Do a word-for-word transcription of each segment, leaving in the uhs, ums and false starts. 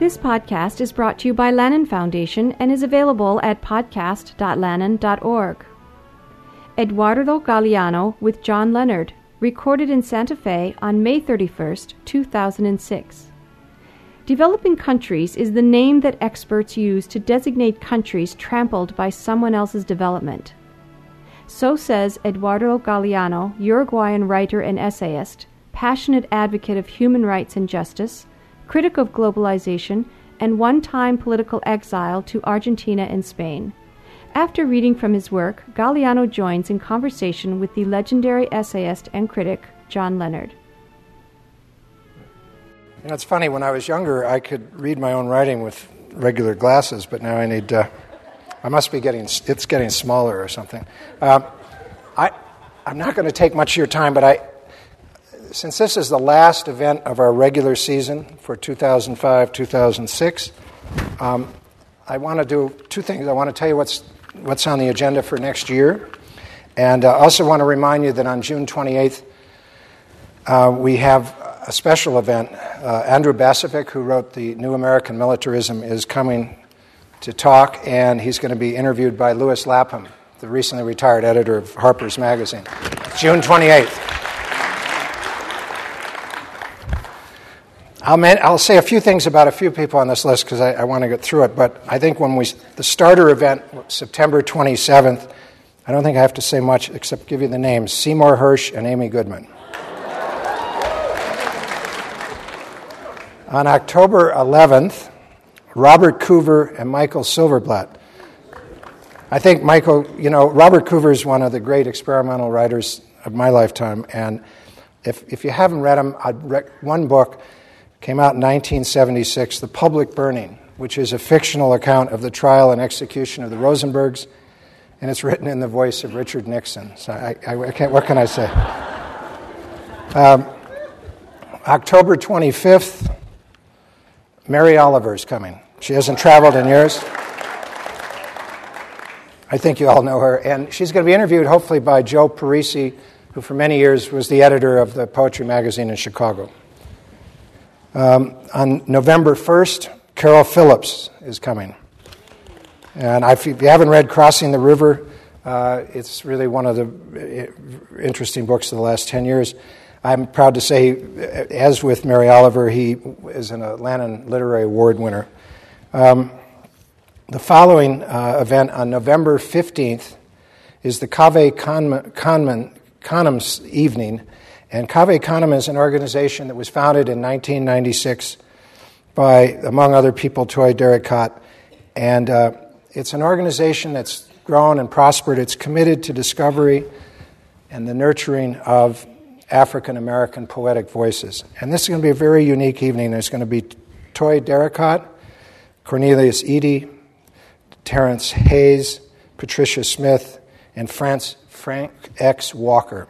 This podcast is brought to you by Lannan Foundation and is available at podcast dot lannan dot org. Eduardo Galeano with John Leonard, recorded in Santa Fe on May thirty-first, two thousand six. Developing countries is the name that experts use to designate countries trampled by someone else's development. So says Eduardo Galeano, Uruguayan writer and essayist, passionate advocate of human rights and justice, critic of globalization, and one-time political exile to Argentina and Spain. After reading from his work, Galeano joins in conversation with the legendary essayist and critic John Leonard. You know, it's funny, when I was younger, I could read my own writing with regular glasses, but now I need, uh, I must be getting, it's getting smaller or something. Um, I, I'm not going to take much of your time, but I, since this is the last event of our regular season for two thousand five, two thousand six, um, I want to do two things. I want to tell you what's what's on the agenda for next year, and I uh, also want to remind you that on June twenty-eighth, uh, we have a special event. Uh, Andrew Bacevich, who wrote The New American Militarism, is coming to talk, and he's going to be interviewed by Louis Lapham, the recently retired editor of Harper's Magazine. June twenty-eighth. I'll, man, I'll say a few things about a few people on this list because I, I want to get through it, but I think when we, the starter event, September twenty-seventh, I don't think I have to say much except give you the names, Seymour Hersh and Amy Goodman. On October eleventh, Robert Coover and Michael Silverblatt. I think Michael, you know, Robert Coover is one of the great experimental writers of my lifetime, and if if you haven't read him, I'd rec- one book came out in nineteen seventy-six, The Public Burning, which is a fictional account of the trial and execution of the Rosenbergs, and it's written in the voice of Richard Nixon. So I, I, I can't, what can I say? Um, October twenty-fifth, Mary Oliver is coming. She hasn't traveled in years. I think you all know her. And she's going to be interviewed, hopefully, by Joe Parisi, who for many years was the editor of the Poetry Magazine in Chicago. Um, on November first, Carol Phillips is coming. And if you haven't read Crossing the River, uh, it's really one of the interesting books of the last ten years. I'm proud to say, as with Mary Oliver, he is an Lannan Literary Award winner. Um, the following uh, event on November fifteenth is the Cave Canem Evening. And Cave Canem is an organization that was founded in nineteen ninety-six by, among other people, Toy Derricotte. And uh, it's an organization that's grown and prospered. It's committed to discovery and the nurturing of African-American poetic voices. And this is going to be a very unique evening. There's going to be Toy Derricotte, Cornelius Eady, Terrence Hayes, Patricia Smith, and France, Frank X. Walker.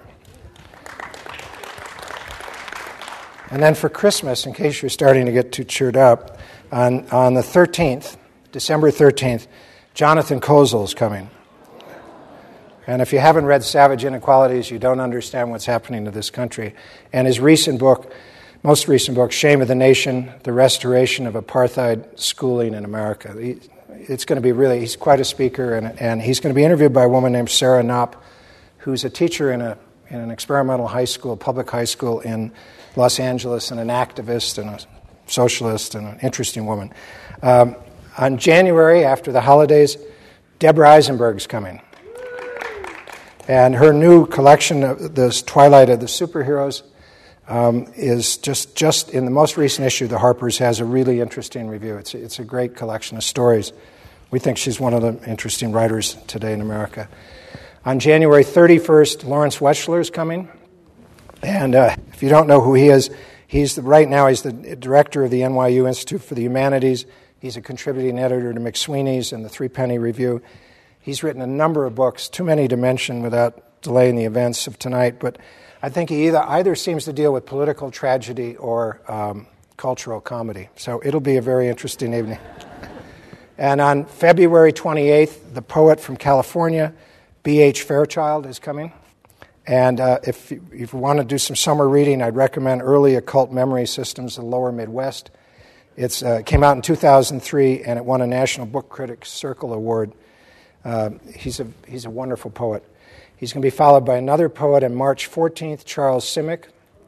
And then for Christmas, in case you're starting to get too cheered up, on, on the thirteenth, December thirteenth, Jonathan Kozol is coming. And if you haven't read Savage Inequalities, you don't understand what's happening to this country. And his recent book, most recent book, Shame of the Nation, The Restoration of Apartheid Schooling in America. He, it's going to be really, he's quite a speaker, and, and he's going to be interviewed by a woman named Sarah Knopp, who's a teacher in, a, in an experimental high school, public high school in Los Angeles, and an activist and a socialist and an interesting woman. Um, on January, after the holidays, Deborah Eisenberg's coming. And her new collection, of this Twilight of the Superheroes, um, is just, just in the most recent issue, the Harper's has a really interesting review. It's, it's a great collection of stories. We think she's one of the interesting writers today in America. On January thirty-first, Lawrence Weschler is coming. And uh, if you don't know who he is, he's the, right now he's the director of the N Y U Institute for the Humanities. He's a contributing editor to McSweeney's and the Three Penny Review. He's written a number of books, too many to mention without delaying the events of tonight, but I think he either, either seems to deal with political tragedy or um, cultural comedy. So it'll be a very interesting evening. And on February twenty-eighth, the poet from California, B H Fairchild, is coming. And uh, if, you, if you want to do some summer reading, I'd recommend Early Occult Memory Systems of the Lower Midwest. It uh, came out in two thousand three, and it won a National Book Critics Circle Award. Uh, he's a he's a wonderful poet. He's going to be followed by another poet on March fourteenth, Charles Simic.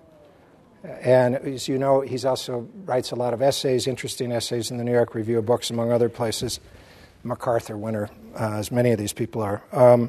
And as you know, he also writes a lot of essays, interesting essays in the New York Review of Books, among other places. MacArthur winner, uh, as many of these people are. Um,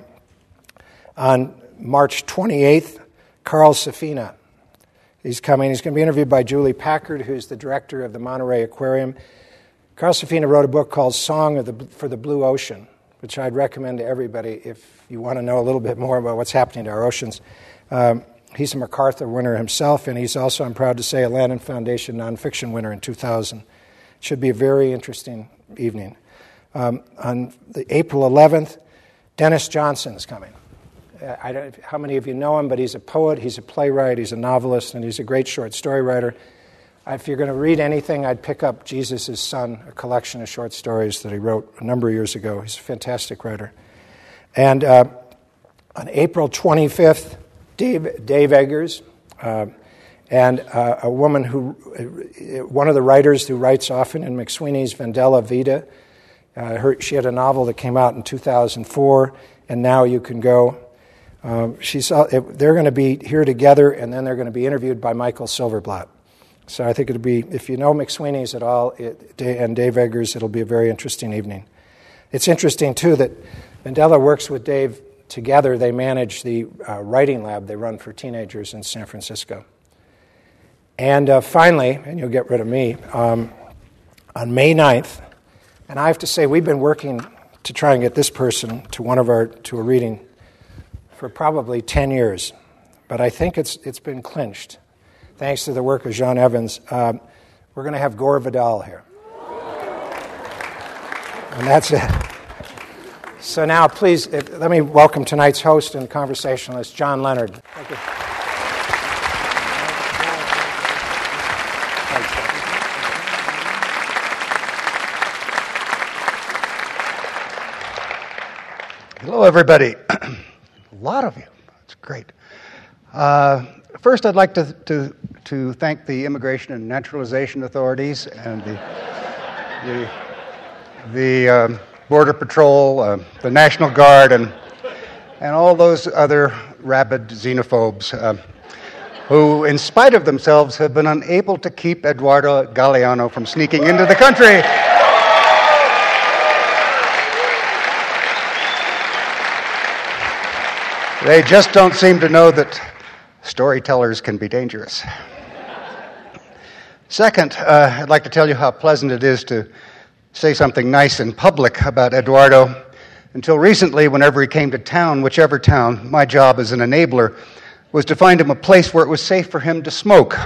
on March twenty-eighth, Carl Safina. He's coming. He's going to be interviewed by Julie Packard, who's the director of the Monterey Aquarium. Carl Safina wrote a book called Song of the, for the Blue Ocean, which I'd recommend to everybody if you want to know a little bit more about what's happening to our oceans. Um, he's a MacArthur winner himself, and he's also, I'm proud to say, a Lannan Foundation nonfiction winner in two thousand. Should be a very interesting evening. Um, on the April eleventh, Dennis Johnson's coming. I don't, how many of you know him, but he's a poet, he's a playwright, he's a novelist, and he's a great short story writer. If you're going to read anything, I'd pick up Jesus' Son, a collection of short stories that he wrote a number of years ago. He's a fantastic writer. And uh, on April twenty-fifth, Dave, Dave Eggers, uh, and uh, a woman who, uh, one of the writers who writes often in McSweeney's Vendella Vita. Uh, her, she had a novel that came out in two thousand four, and Now You Can Go. Um, she's, uh, they're going to be here together, and then they're going to be interviewed by Michael Silverblatt. So I think it'll be, if you know McSweeney's at all it, and Dave Eggers, it'll be a very interesting evening. It's interesting, too, that Vendella works with Dave together. They manage the uh, writing lab they run for teenagers in San Francisco. And uh, finally, and you'll get rid of me, um, on May ninth, and I have to say we've been working to try and get this person to one of our, to a reading for probably ten years, but I think it's it's been clinched. Thanks to the work of Jean Evans, um, we're going to have Gore Vidal here. And that's it. So now, please, let me welcome tonight's host and conversationalist, John Leonard. Thank you. Hello, everybody. A lot of you. It's great. Uh, first, I'd like to, to to thank the Immigration and Naturalization Authorities and the the, the um, Border Patrol, uh, the National Guard, and and all those other rabid xenophobes uh, who, in spite of themselves, have been unable to keep Eduardo Galeano from sneaking into the country. They just don't seem to know that storytellers can be dangerous. Second, uh, I'd like to tell you how pleasant it is to say something nice in public about Eduardo. Until recently, whenever he came to town, whichever town, my job as an enabler was to find him a place where it was safe for him to smoke.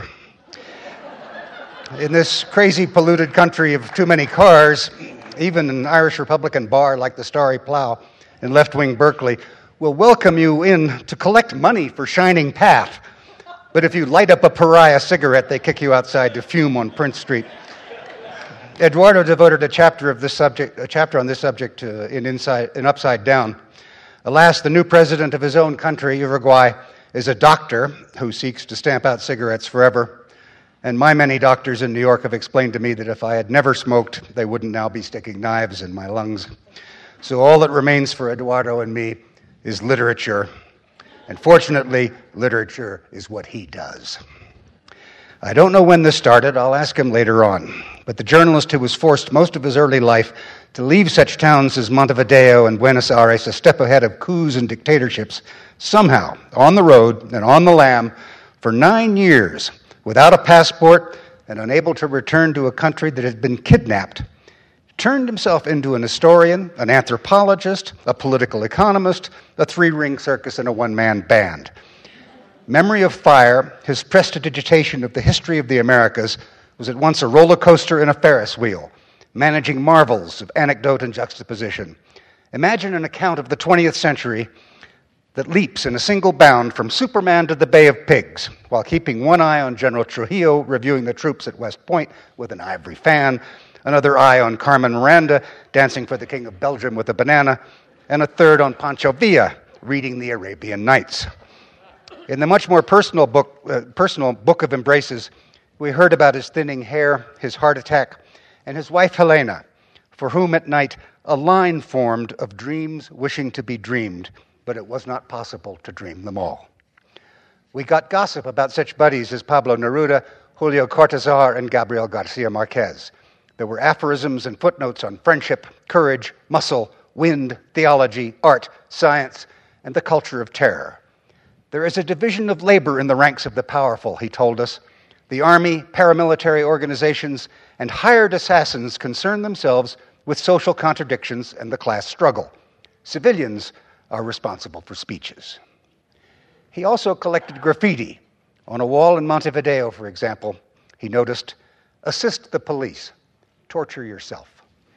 In this crazy, polluted country of too many cars, even an Irish Republican bar like the Starry Plough in left-wing Berkeley will welcome you in to collect money for Shining Path. But if you light up a pariah cigarette, they kick you outside to fume on Prince Street. Eduardo devoted a chapter of this subject, a chapter on this subject uh, in, Inside, in Upside Down. Alas, the new president of his own country, Uruguay, is a doctor who seeks to stamp out cigarettes forever. And my many doctors in New York have explained to me that if I had never smoked, they wouldn't now be sticking knives in my lungs. So all that remains for Eduardo and me is literature, and fortunately, literature is what he does. I don't know when this started, I'll ask him later on, but the journalist who was forced most of his early life to leave such towns as Montevideo and Buenos Aires a step ahead of coups and dictatorships, somehow, on the road and on the lam, for nine years, without a passport and unable to return to a country that had been kidnapped, turned himself into an historian, an anthropologist, a political economist, a three-ring circus, and a one-man band. Memory of Fire, his prestidigitation of the history of the Americas, was at once a roller coaster and a Ferris wheel, managing marvels of anecdote and juxtaposition. Imagine an account of the twentieth century that leaps in a single bound from Superman to the Bay of Pigs, while keeping one eye on General Trujillo reviewing the troops at West Point with an ivory fan, another eye on Carmen Miranda dancing for the King of Belgium with a banana, and a third on Pancho Villa reading the Arabian Nights. In the much more personal book, uh, personal Book of Embraces, We heard about his thinning hair, his heart attack, and his wife Helena, for whom at night a line formed of dreams wishing to be dreamed, but it was not possible to dream them all. We got gossip about such buddies as Pablo Neruda, Julio Cortázar, and Gabriel Garcia Marquez. There were aphorisms and footnotes on friendship, courage, muscle, wind, theology, art, science, and the culture of terror. There is a division of labor in the ranks of the powerful, he told us. The army, paramilitary organizations, and hired assassins concern themselves with social contradictions and the class struggle. Civilians are responsible for speeches. He also collected graffiti. On a wall in Montevideo, for example, he noticed, "Assist the police, torture yourself."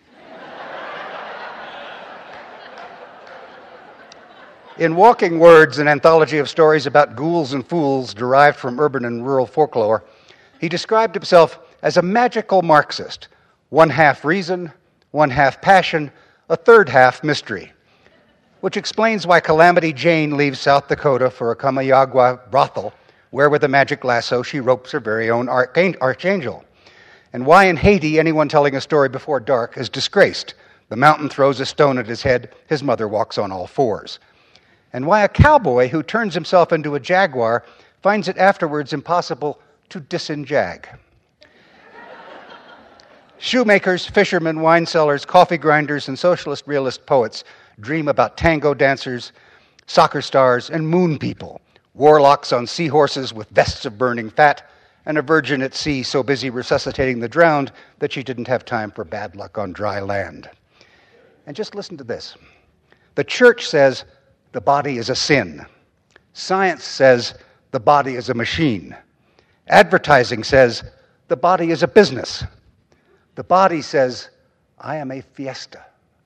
In Walking Words, an anthology of stories about ghouls and fools derived from urban and rural folklore, he described himself as a magical Marxist, one half reason, one half passion, a third half mystery, which explains why Calamity Jane leaves South Dakota for a Kamayagwa brothel, where with a magic lasso she ropes her very own archangel, and why in Haiti anyone telling a story before dark is disgraced. The mountain throws a stone at his head, his mother walks on all fours. And why a cowboy who turns himself into a jaguar finds it afterwards impossible to disenjag. Shoemakers, fishermen, wine sellers, coffee grinders, and socialist realist poets dream about tango dancers, soccer stars, and moon people, warlocks on seahorses with vests of burning fat, and a virgin at sea so busy resuscitating the drowned that she didn't have time for bad luck on dry land. And just listen to this. The church says the body is a sin. Science says the body is a machine. Advertising says the body is a business. The body says, I am a fiesta.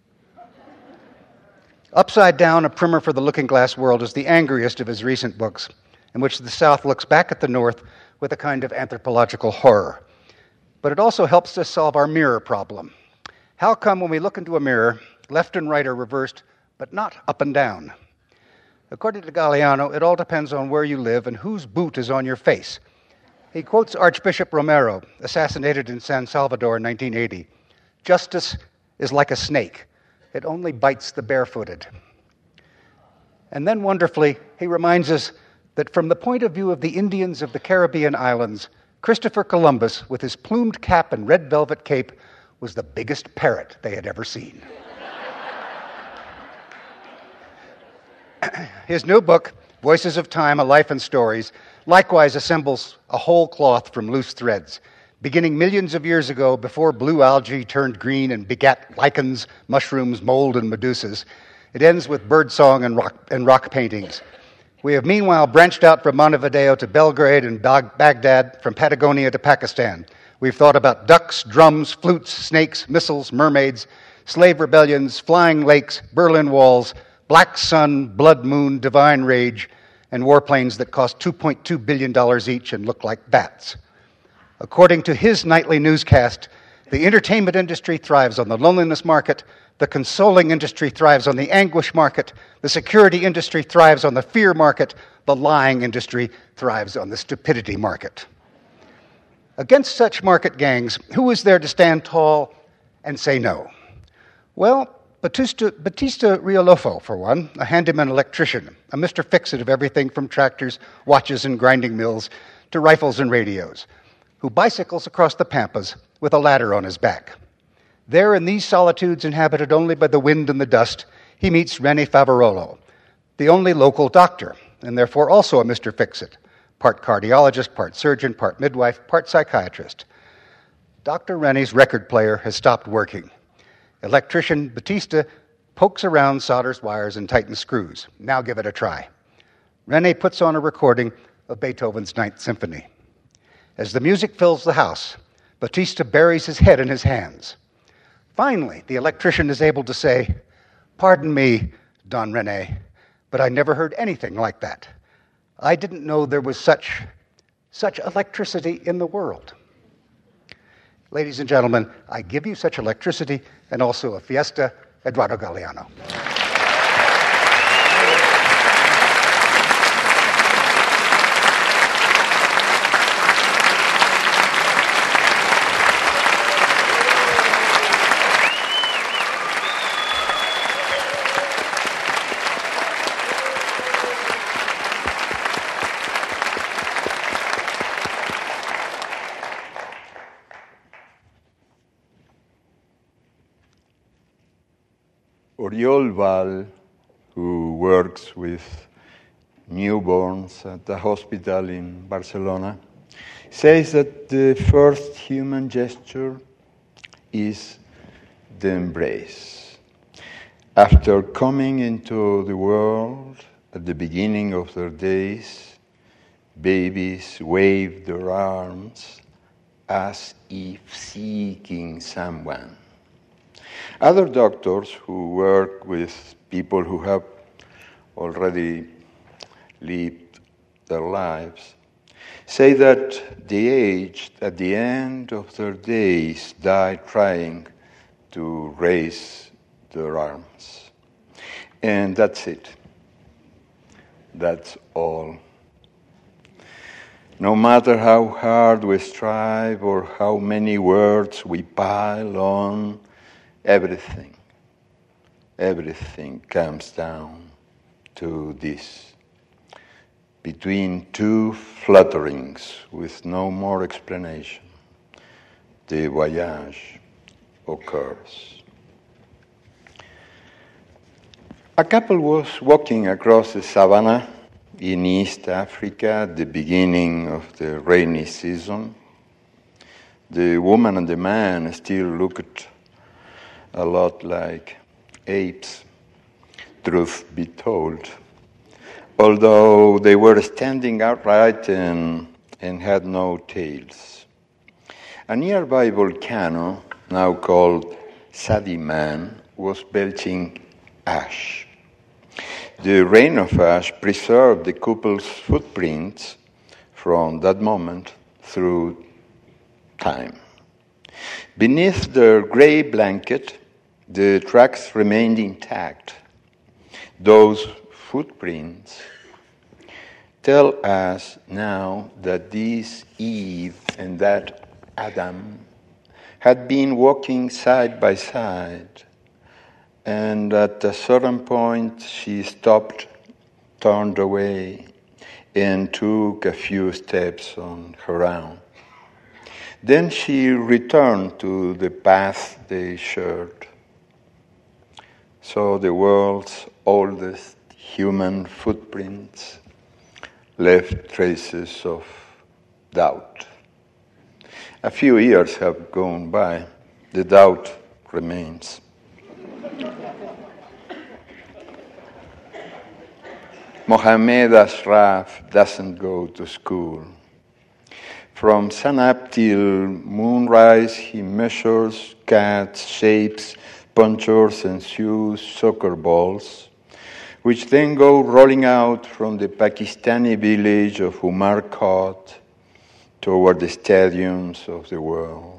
Upside Down, a primer for the looking glass world, is the angriest of his recent books, in which the South looks back at the North with a kind of anthropological horror. But it also helps us solve our mirror problem. How come when we look into a mirror, left and right are reversed, but not up and down? According to Galeano, it all depends on where you live and whose boot is on your face. He quotes Archbishop Romero, assassinated in San Salvador in nineteen eighty. Justice is like a snake. It only bites the barefooted. And then wonderfully, he reminds us that from the point of view of the Indians of the Caribbean islands, Christopher Columbus, with his plumed cap and red velvet cape, was the biggest parrot they had ever seen. His new book, Voices of Time, A Life and Stories, likewise assembles a whole cloth from loose threads, beginning millions of years ago before blue algae turned green and begat lichens, mushrooms, mold, and medusas. It ends with birdsong and rock, and rock paintings. We have meanwhile branched out from Montevideo to Belgrade and Baghdad, from Patagonia to Pakistan. We've thought about ducks, drums, flutes, snakes, missiles, mermaids, slave rebellions, flying lakes, Berlin walls, black sun, blood moon, divine rage, and warplanes that cost two point two billion dollars each and look like bats. According to his nightly newscast, the entertainment industry thrives on the loneliness market, the consoling industry thrives on the anguish market, the security industry thrives on the fear market, the lying industry thrives on the stupidity market. Against such market gangs, who is there to stand tall and say no? Well, Batista, Batista Riolofo, for one, a handyman electrician, a Mister Fix-It of everything from tractors, watches, and grinding mills to rifles and radios, who bicycles across the Pampas with a ladder on his back. There, in these solitudes inhabited only by the wind and the dust, he meets Rennie Favarolo, the only local doctor, and therefore also a Mister Fix-It, part cardiologist, part surgeon, part midwife, part psychiatrist. Doctor Rennie's record player has stopped working. Electrician Batista pokes around, solders wires, and tightens screws. Now give it a try. Rennie puts on a recording of Beethoven's Ninth Symphony. As the music fills the house, Batista buries his head in his hands. Finally, the electrician is able to say, "Pardon me, Don René, but I never heard anything like that. I didn't know there was such, such electricity in the world." Ladies and gentlemen, I give you such electricity and also a fiesta, Eduardo Galeano. Oriol Val, who works with newborns at the hospital in Barcelona, says that the first human gesture is the embrace. After coming into the world at the beginning of their days, babies wave their arms as if seeking someone. Other doctors who work with people who have already lived their lives say that the aged at the end of their days die trying to raise their arms. And that's it. That's all. No matter how hard we strive or how many words we pile on, everything, everything comes down to this. Between two flutterings with no more explanation, the voyage occurs. A couple was walking across the savannah in East Africa at the beginning of the rainy season. The woman and the man still looked a lot like apes, truth be told, although they were standing upright and, and had no tails. A nearby volcano, now called Sadiman, was belching ash. The rain of ash preserved the couple's footprints from that moment through time. Beneath their gray blanket, the tracks remained intact. Those footprints tell us now that this Eve and that Adam had been walking side by side, and at a certain point she stopped, turned away, and took a few steps on her own. Then she returned to the path they shared. So the world's oldest human footprints left traces of doubt. A few years have gone by. The doubt remains. Mohammed Ashraf doesn't go to school. From sunup till moonrise, he measures, cuts, shapes, punctures, and sews soccer balls, which then go rolling out from the Pakistani village of Umar Khat toward the stadiums of the world.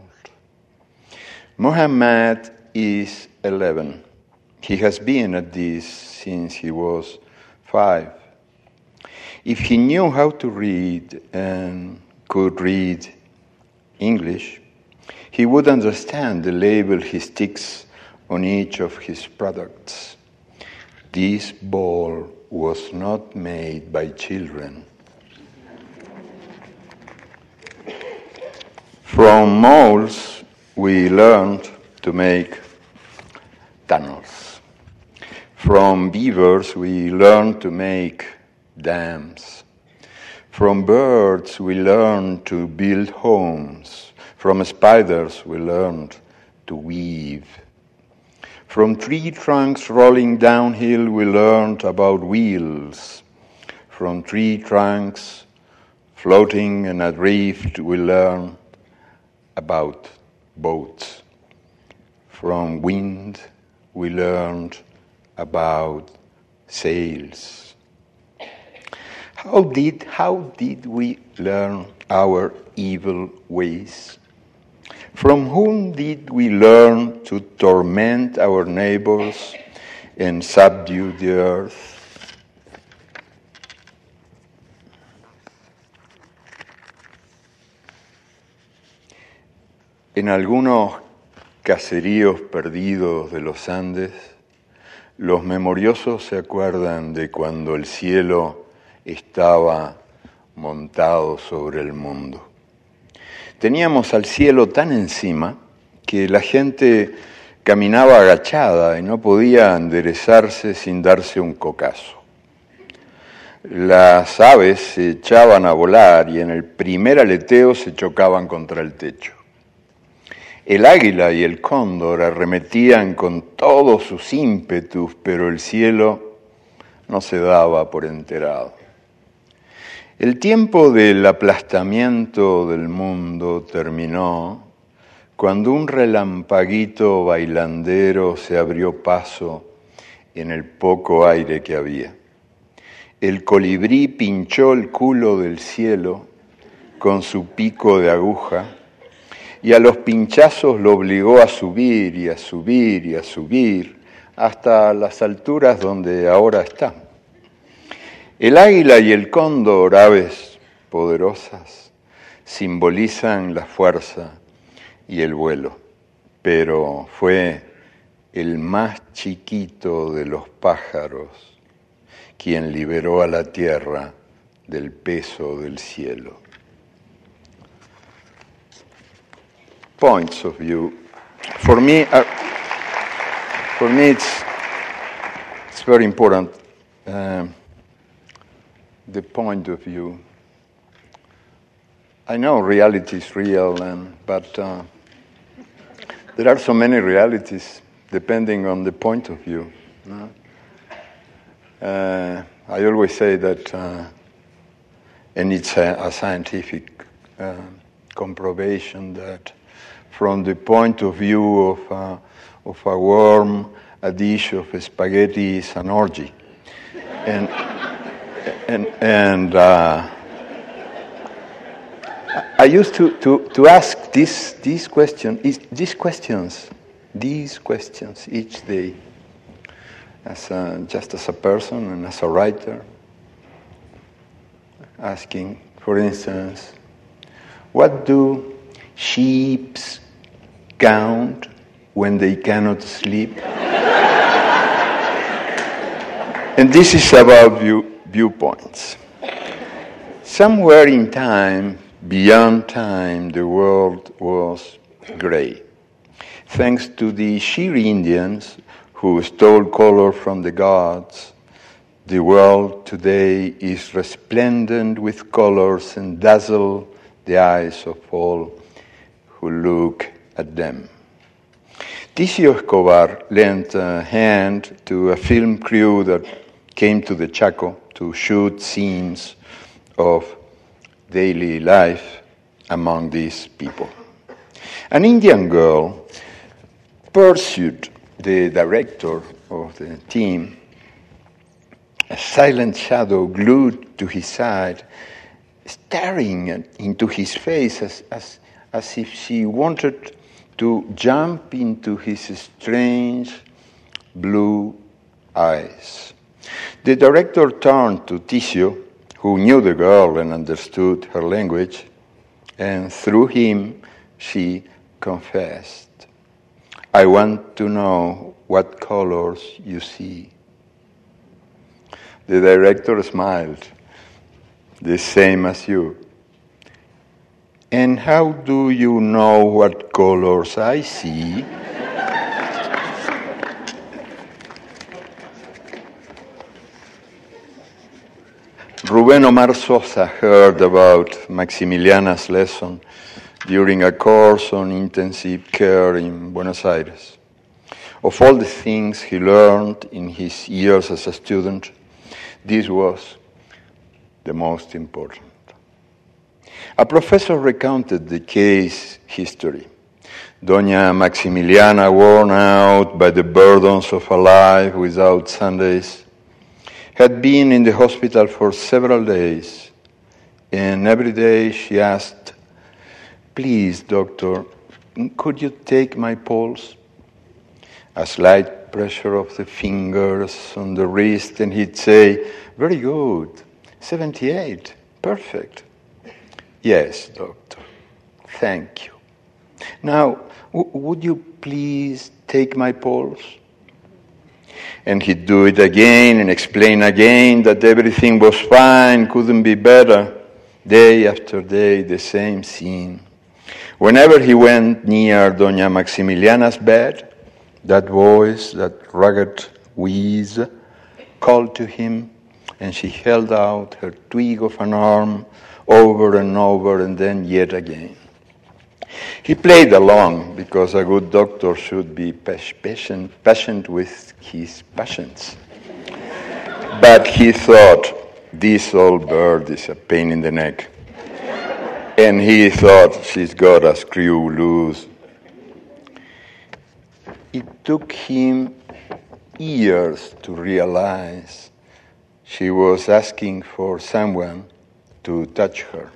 Muhammad is eleven. He has been at this since he was five. If he knew how to read and could read English, he would understand the label he sticks on each of his products. This ball was not made by children. From moles, we learned to make tunnels. From beavers, we learned to make dams. From birds, we learned to build homes. From spiders, we learned to weave. From tree trunks rolling downhill, we learned about wheels. From tree trunks floating and adrift, we learned about boats. From wind, we learned about sails. How did, how did we learn our evil ways? From whom did we learn to torment our neighbors and subdue the earth? En algunos caseríos perdidos de los Andes, los memoriosos se acuerdan de cuando el cielo estaba montado sobre el mundo. Teníamos al cielo tan encima que la gente caminaba agachada y no podía enderezarse sin darse un cocazo. Las aves se echaban a volar y en el primer aleteo se chocaban contra el techo. El águila y el cóndor arremetían con todos sus ímpetus, pero el cielo no se daba por enterado. El tiempo del aplastamiento del mundo terminó cuando un relampaguito bailandero se abrió paso en el poco aire que había. El colibrí pinchó el culo del cielo con su pico de aguja y a los pinchazos lo obligó a subir y a subir y a subir hasta las alturas donde ahora está. El águila y el cóndor, aves poderosas, simbolizan la fuerza y el vuelo, pero fue el más chiquito de los pájaros quien liberó a la tierra del peso del cielo. Points of view. For me, uh, for me, it's it's very important. Uh, the point of view. I know reality is real, and but uh, there are so many realities depending on the point of view. No? Uh, I always say that, uh, and it's a, a scientific uh, comproval that from the point of view of, uh, of a worm, a dish of spaghetti is an orgy. And, and, and uh, I used to, to, to ask this, this question, these questions, these questions each day. As a, just as a person and as a writer, asking, for instance, what do sheep count when they cannot sleep? And this is about view, viewpoints. Somewhere in time, beyond time, the world was gray. Thanks to the Shiri Indians, who stole color from the gods, the world today is resplendent with colors and dazzle the eyes of all who look at them. Ticio Escobar lent a hand to a film crew that came to the Chaco to shoot scenes of daily life among these people. An Indian girl pursued the director of the team, a silent shadow glued to his side, staring at, into his face as, as, as if she wanted to jump into his strange blue eyes. The director turned to Ticio, who knew the girl and understood her language, and through him she confessed, I want to know what colors you see. The director smiled, the same as you. And how do you know what colors I see? Rubén Omar Sosa heard about Maximiliana's lesson during a course on intensive care in Buenos Aires. Of all the things he learned in his years as a student, this was the most important. A professor recounted the case history. Doña Maximiliana, worn out by the burdens of a life without Sundays, had been in the hospital for several days, and every day she asked, please, doctor, could you take my pulse? A slight pressure of the fingers on the wrist, and he'd say, very good, seventy-eight, perfect. Yes, doctor, thank you. Now, w- would you please take my pulse? And he'd do it again and explain again that everything was fine, couldn't be better. Day after day, the same scene. Whenever he went near Doña Maximiliana's bed, That voice, that rugged wheeze, called to him, and she held out her twig of an arm over and over, and then yet again. He played along, because a good doctor should be patient, patient with his patients. But he thought, this old bird is a pain in the neck. And he thought, she's got a screw loose. It took him years to realize she was asking for someone to touch her.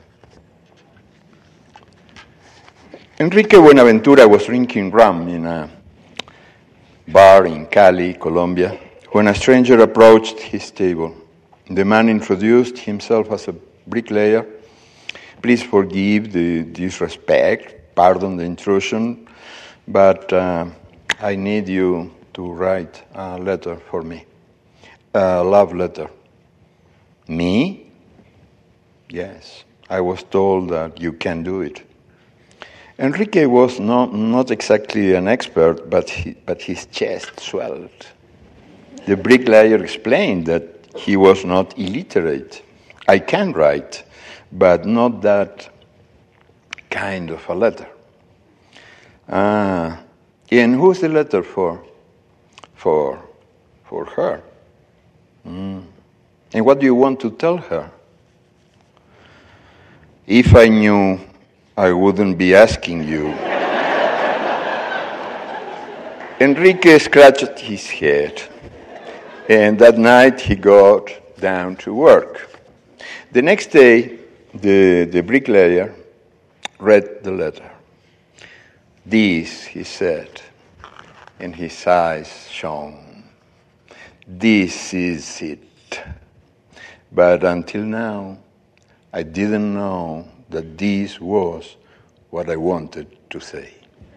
Enrique Buenaventura was drinking rum in a bar in Cali, Colombia, when a stranger approached his table. The man introduced himself as a bricklayer. Please forgive the disrespect, pardon the intrusion, but uh, I need you to write a letter for me, a love letter. Me? Yes, I was told that you can do it. Enrique was not, not exactly an expert, but, he, but his chest swelled. The bricklayer explained that he was not illiterate. I can write, but not that kind of a letter. Ah, and who's the letter for? For, for her. Mm. And what do you want to tell her? If I knew, I wouldn't be asking you. Enrique scratched his head, and that night he got down to work. The next day, the, the bricklayer read the letter. This, he said, and his eyes shone. This is it. But until now, I didn't know that this was what I wanted to say.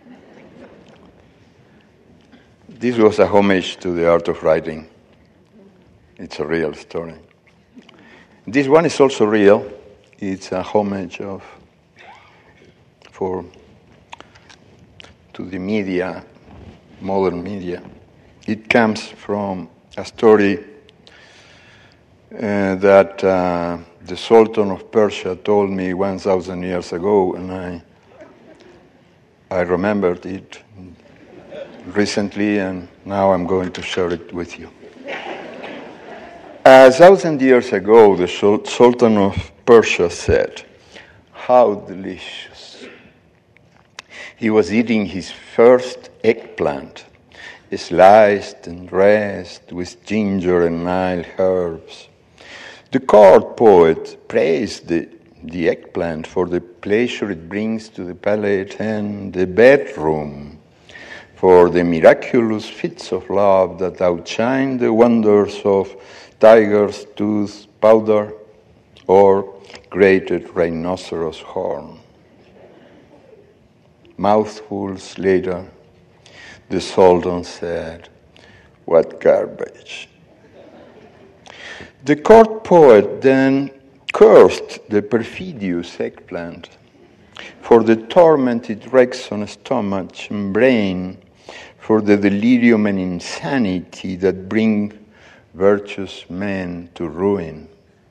This was a homage to the art of writing. It's a real story. This one is also real. It's a homage of for to the media, modern media. It comes from a story uh, that uh, the Sultan of Persia told me one thousand years ago, and I I remembered it recently, and now I'm going to share it with you. A thousand years ago, the Sultan of Persia said, "How delicious." He was eating his first eggplant, sliced and dressed with ginger and Nile herbs. The court poet praised the, the eggplant for the pleasure it brings to the palate, and the bedroom for the miraculous fits of love that outshine the wonders of tiger's tooth powder or grated rhinoceros horn. Mouthfuls later, the Sultan said, "What garbage." The court poet then cursed the perfidious eggplant for the torment it wreaks on stomach and brain, for the delirium and insanity that bring virtuous men to ruin.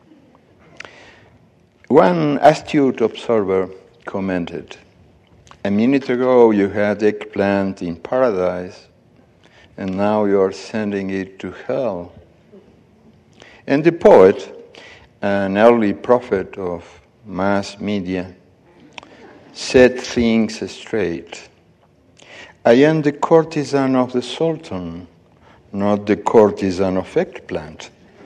One astute observer commented, "A minute ago you had eggplant in paradise, and now you are sending it to hell." And the poet, an early prophet of mass media, set things straight. "I am the courtesan of the Sultan, not the courtesan of eggplant."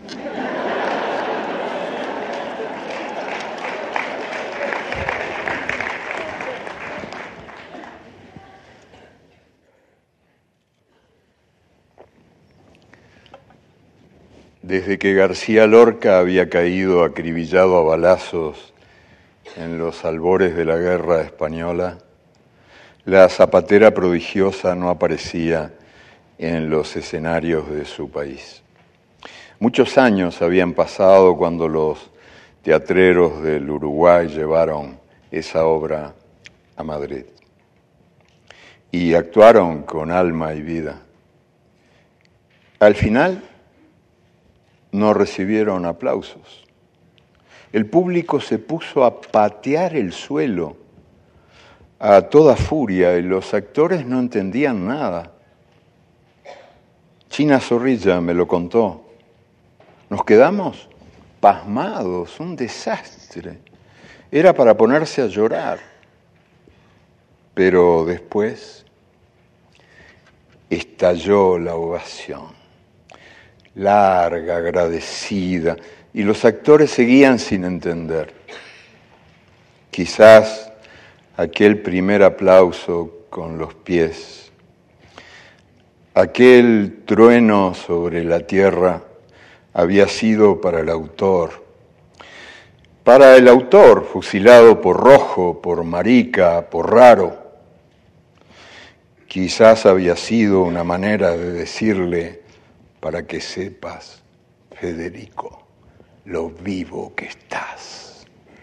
Desde que García Lorca había caído acribillado a balazos en los albores de la guerra española, la zapatera prodigiosa no aparecía en los escenarios de su país. Muchos años habían pasado cuando los teatreros del Uruguay llevaron esa obra a Madrid y actuaron con alma y vida. Al final no recibieron aplausos. El público se puso a patear el suelo a toda furia y los actores no entendían nada. China Zorrilla me lo contó. Nos quedamos pasmados, un desastre. Era para ponerse a llorar. Pero después estalló la ovación, larga, agradecida, y los actores seguían sin entender. Quizás aquel primer aplauso con los pies, aquel trueno sobre la tierra había sido para el autor. Para el autor, fusilado por Rojo, por Marica, por Raro, quizás había sido una manera de decirle, para que sepas, Federico, lo vivo que estás.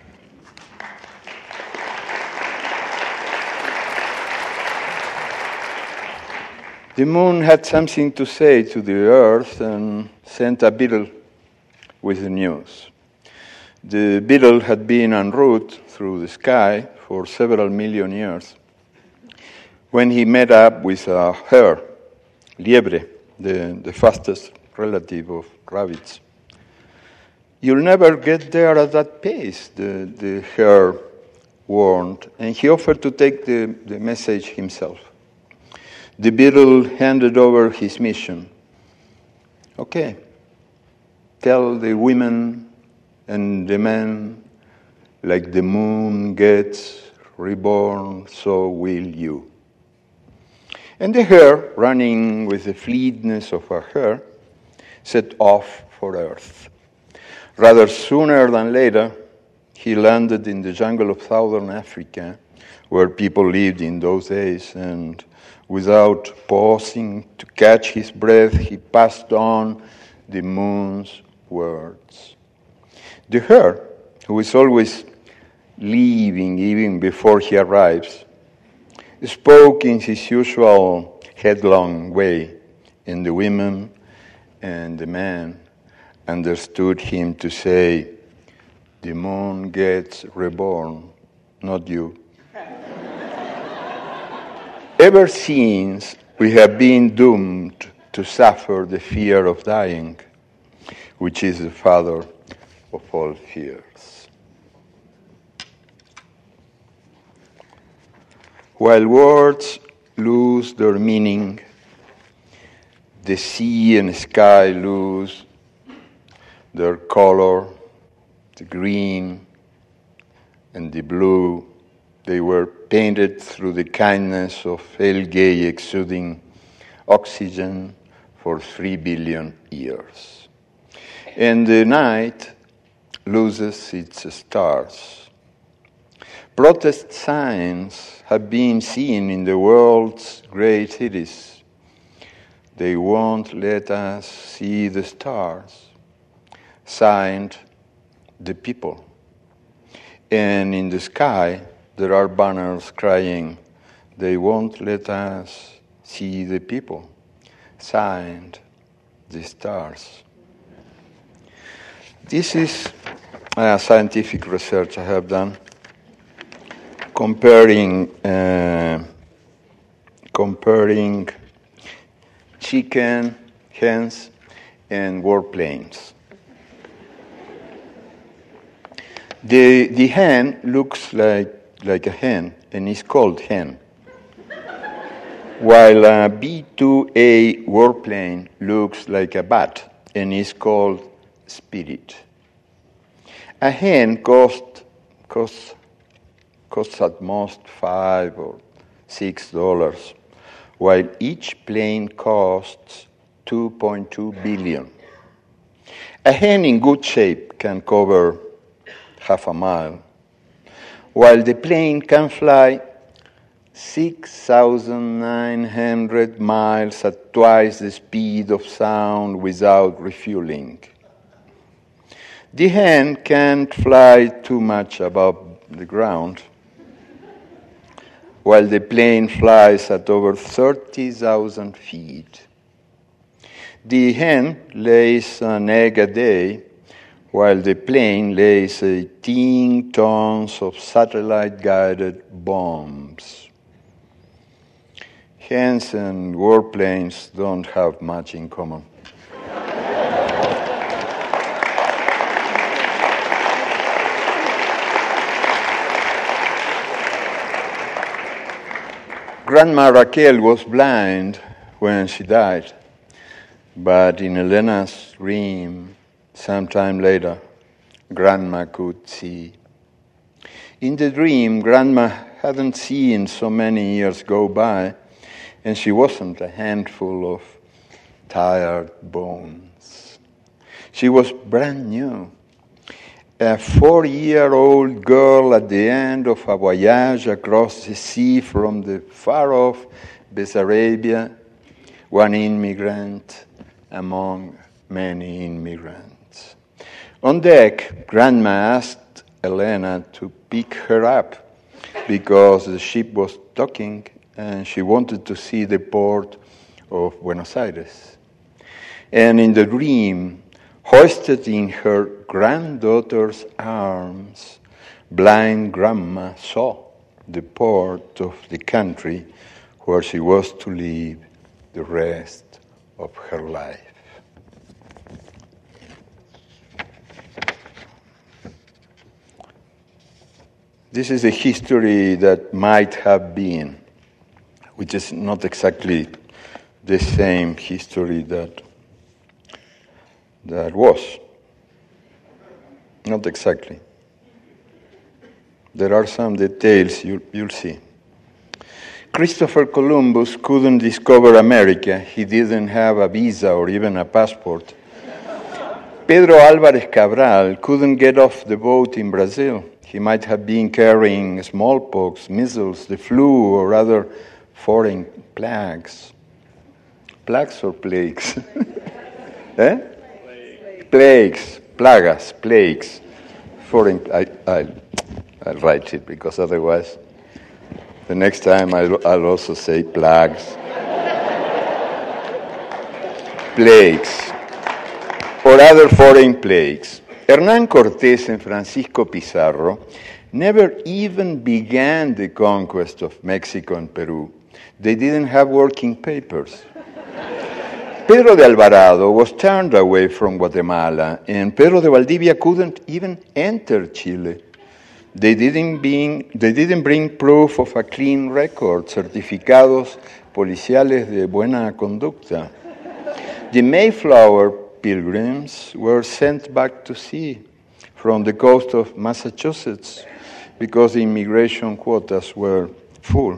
The moon had something to say to the earth and sent a beetle with the news. The beetle had been en route through the sky for several million years when he met up with a hare, liebre, the, the fastest relative of rabbits. You'll never get there at that pace, the, the hare warned, and he offered to take the, the message himself. The beetle handed over his mission. Okay, tell the women and the men, like the moon gets reborn, so will you. And the hare, running with the fleetness of a hare, set off for Earth. Rather sooner than later, he landed in the jungle of southern Africa, where people lived in those days, and without pausing to catch his breath, he passed on the moon's words. The hare, who is always leaving even before he arrives, spoke in his usual headlong way, and the women and the men understood him to say, the moon gets reborn, not you. Ever since, we have been doomed to suffer the fear of dying, which is the father of all fears. While words lose their meaning, the sea and sky lose their color, the green and the blue. They were painted through the kindness of algae exuding oxygen for three billion years. And the night loses its stars. Protest signs have been seen in the world's great cities. They won't let us see the stars. Signed, the people. And in the sky, there are banners crying, they won't let us see the people. Signed, the stars. This is a scientific research I have done, comparing uh, comparing chicken, hens, and warplanes. The the hen looks like like a hen and is called hen, while a B two A warplane looks like a bat and is called spirit. A hen cost, costs costs at most five or six dollars, while each plane costs two point two billion. A hen in good shape can cover half a mile, while the plane can fly six thousand nine hundred miles at twice the speed of sound without refueling. The hen can't fly too much above the ground, while the plane flies at over thirty thousand feet. The hen lays an egg a day, while the plane lays eighteen tons of satellite-guided bombs. Hens and warplanes don't have much in common. Grandma Raquel was blind when she died, but in Elena's dream, sometime later, Grandma could see. In the dream, Grandma hadn't seen so many years go by, and she wasn't a handful of tired bones. She was brand new. A four-year-old girl at the end of a voyage across the sea from the far-off Bessarabia, one immigrant among many immigrants. On deck, Grandma asked Elena to pick her up because the ship was docking and she wanted to see the port of Buenos Aires. And in the dream, hoisted in her granddaughter's arms, blind Grandma saw the port of the country where she was to live the rest of her life. This is a history that might have been, which is not exactly the same history that that was. Not exactly. There are some details you, you'll see. Christopher Columbus couldn't discover America. He didn't have a visa or even a passport. Pedro Álvarez Cabral couldn't get off the boat in Brazil. He might have been carrying smallpox, measles, the flu, or other foreign plagues. Plagues or plagues? eh? Plagues, plagas, plagues. Foreign, I, I, I'll write it because otherwise, the next time I'll, I'll also say plagues. Plagues, or other foreign plagues. Hernán Cortés and Francisco Pizarro never even began the conquest of Mexico and Peru. They didn't have working papers. Pedro de Alvarado was turned away from Guatemala, and Pedro de Valdivia couldn't even enter Chile. They didn't bring, they didn't bring proof of a clean record, certificados policiales de buena conducta. The Mayflower pilgrims were sent back to sea from the coast of Massachusetts because the immigration quotas were full.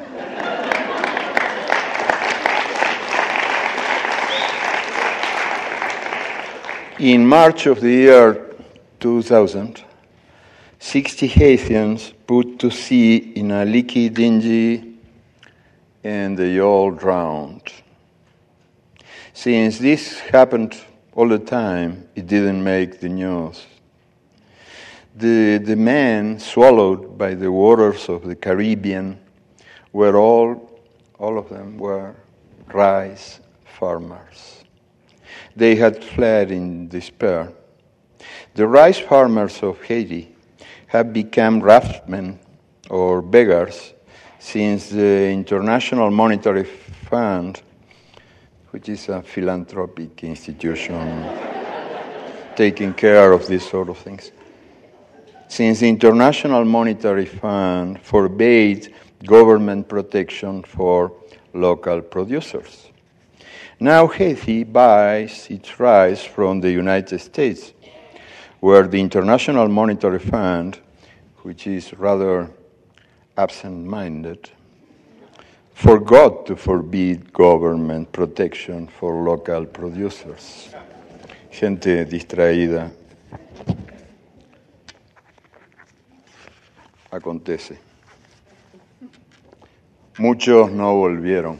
In March of the year two thousand, sixty Haitians put to sea in a leaky dinghy and they all drowned. Since this happened all the time, it didn't make the news. The, the men swallowed by the waters of the Caribbean were all, all of them were rice farmers. They had fled in despair. The rice farmers of Haiti have become raftsmen or beggars since the International Monetary Fund, which is a philanthropic institution taking care of these sort of things, since the International Monetary Fund forbade government protection for local producers. Now Haiti buys its rice from the United States, where the International Monetary Fund, which is rather absent-minded, forgot to forbid government protection for local producers. Gente distraída. Acontece. Muchos no volvieron.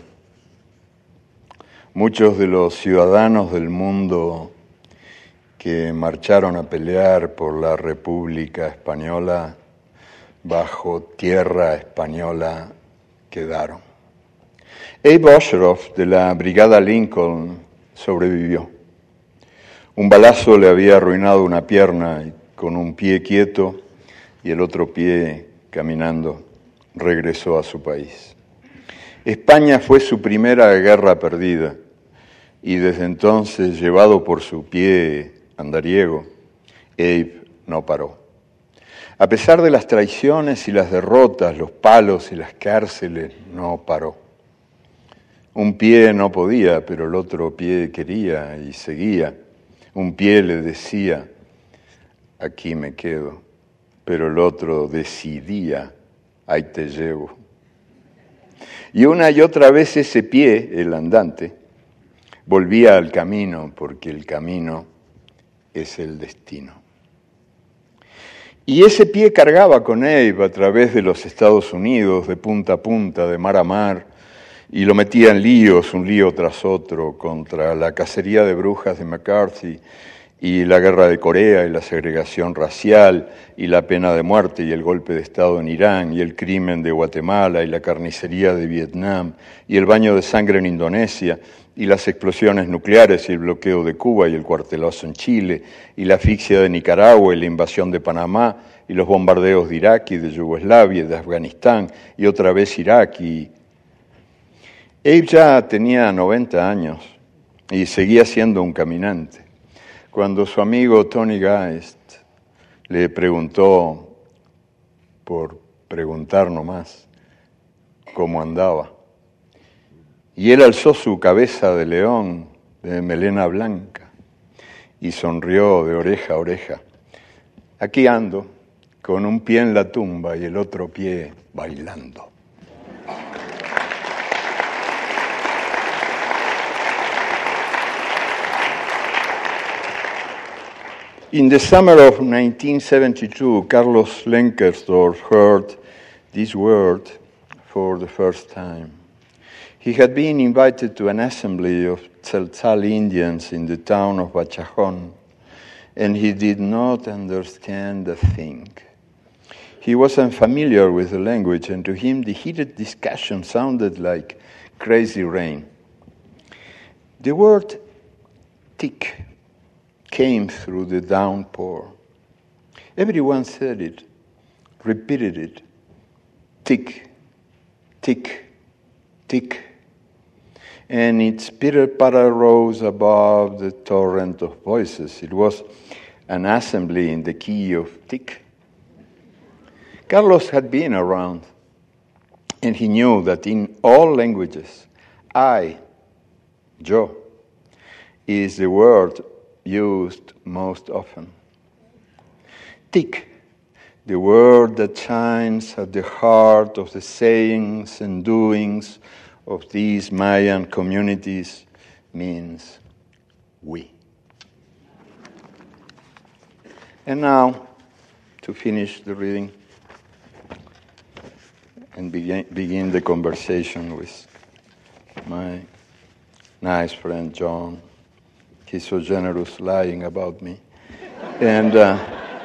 Muchos de los ciudadanos del mundo que marcharon a pelear por la República Española bajo tierra española quedaron. Abe Osheroff de la Brigada Lincoln sobrevivió. Un balazo le había arruinado una pierna y con un pie quieto y el otro pie caminando regresó a su país. España fue su primera guerra perdida y desde entonces, llevado por su pie andariego, Abe no paró. A pesar de las traiciones y las derrotas, los palos y las cárceles, no paró. Un pie no podía, pero el otro pie quería y seguía. Un pie le decía, aquí me quedo, pero el otro decidía, ahí te llevo. Y una y otra vez ese pie, el andante, volvía al camino, porque el camino es el destino. Y ese pie cargaba con Abe a través de los Estados Unidos, de punta a punta, de mar a mar, y lo metía en líos, un lío tras otro, contra la cacería de brujas de McCarthy, y la guerra de Corea, y la segregación racial, y la pena de muerte, y el golpe de Estado en Irán, y el crimen de Guatemala, y la carnicería de Vietnam, y el baño de sangre en Indonesia, y las explosiones nucleares, y el bloqueo de Cuba, y el cuartelazo en Chile, y la asfixia de Nicaragua, y la invasión de Panamá, y los bombardeos de Irak, y de Yugoslavia, y de Afganistán, y otra vez Irak, y... Abe ya tenía noventa años, y seguía siendo un caminante. Cuando su amigo Tony Geist le preguntó, por preguntar nomás, cómo andaba, y él alzó su cabeza de león, de melena blanca, y sonrió de oreja a oreja. Aquí ando, con un pie en la tumba y el otro pie bailando. In the summer of nineteen seventy-two, Carlos Lenkersdorf heard this word for the first time. He had been invited to an assembly of Tzeltal Indians in the town of Bachajon, and he did not understand a thing. He was unfamiliar with the language, and to him the heated discussion sounded like crazy rain. The word tik came through the downpour. Everyone said it, repeated it, tick, tick, tick. And its pitter-patter rose above the torrent of voices. It was an assembly in the key of tick. Carlos had been around, and he knew that in all languages, I, yo, is the word used most often. Tick, the word that shines at the heart of the sayings and doings of these Mayan communities, means we. And now, to finish the reading and begin, begin the conversation with my nice friend John. He's so generous lying about me. And uh,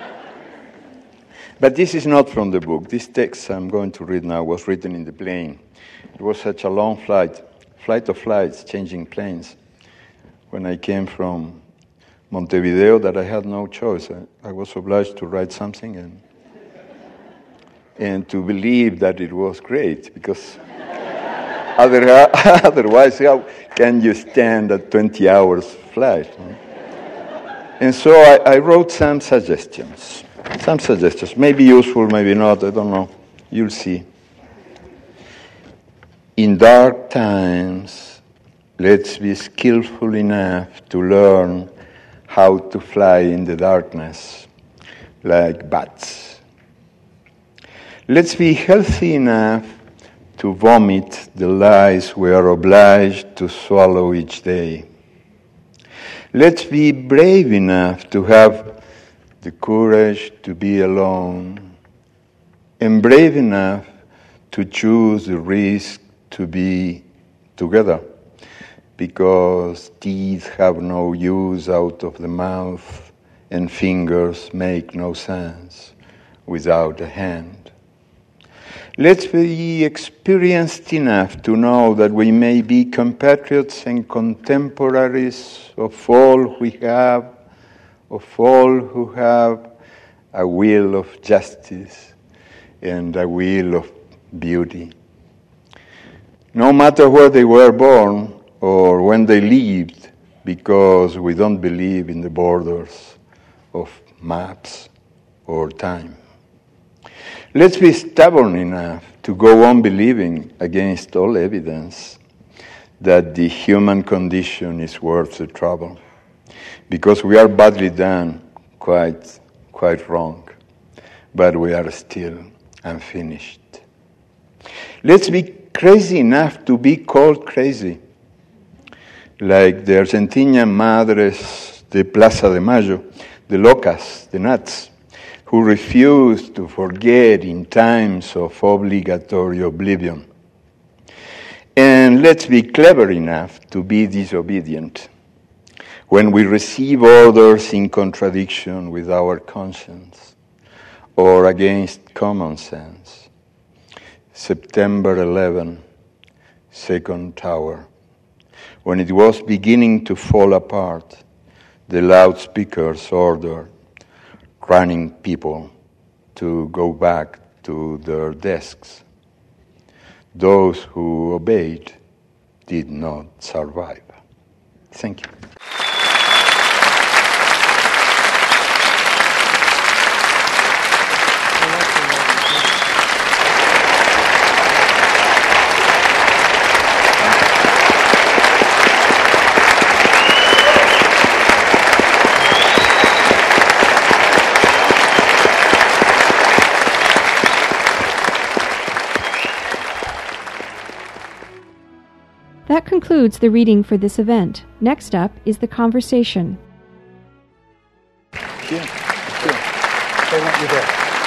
but this is not from the book. This text I'm going to read now was written in the plane. It was such a long flight, flight of flights, changing planes, when I came from Montevideo that I had no choice. I, I was obliged to write something and and to believe that it was great, because other, otherwise how can you stand a twenty hours flight? And so I, I wrote some suggestions. Some suggestions, maybe useful, maybe not, I don't know. You'll see. In dark times, let's be skillful enough to learn how to fly in the darkness, like bats. Let's be healthy enough to vomit the lies we are obliged to swallow each day. Let's be brave enough to have the courage to be alone, and brave enough to choose the risk to be together, because teeth have no use out of the mouth and fingers make no sense without a hand. Let's be experienced enough to know that we may be compatriots and contemporaries of all we have, of all who have a will of justice and a will of beauty. No matter where they were born or when they lived, because we don't believe in the borders of maps or time. Let's be stubborn enough to go on believing against all evidence that the human condition is worth the trouble, because we are badly done, quite, quite wrong, but we are still unfinished. Let's be crazy enough to be called crazy, like the Argentinian madres de Plaza de Mayo, the locas, the nuts, who refused to forget in times of obligatory oblivion. And let's be clever enough to be disobedient when we receive orders in contradiction with our conscience or against common sense. September eleventh, Second Tower. When it was beginning to fall apart, the loudspeakers ordered running people to go back to their desks. Those who obeyed did not survive. Thank you. That concludes the reading for this event. Next up is the conversation. Yeah, sure. They want you there.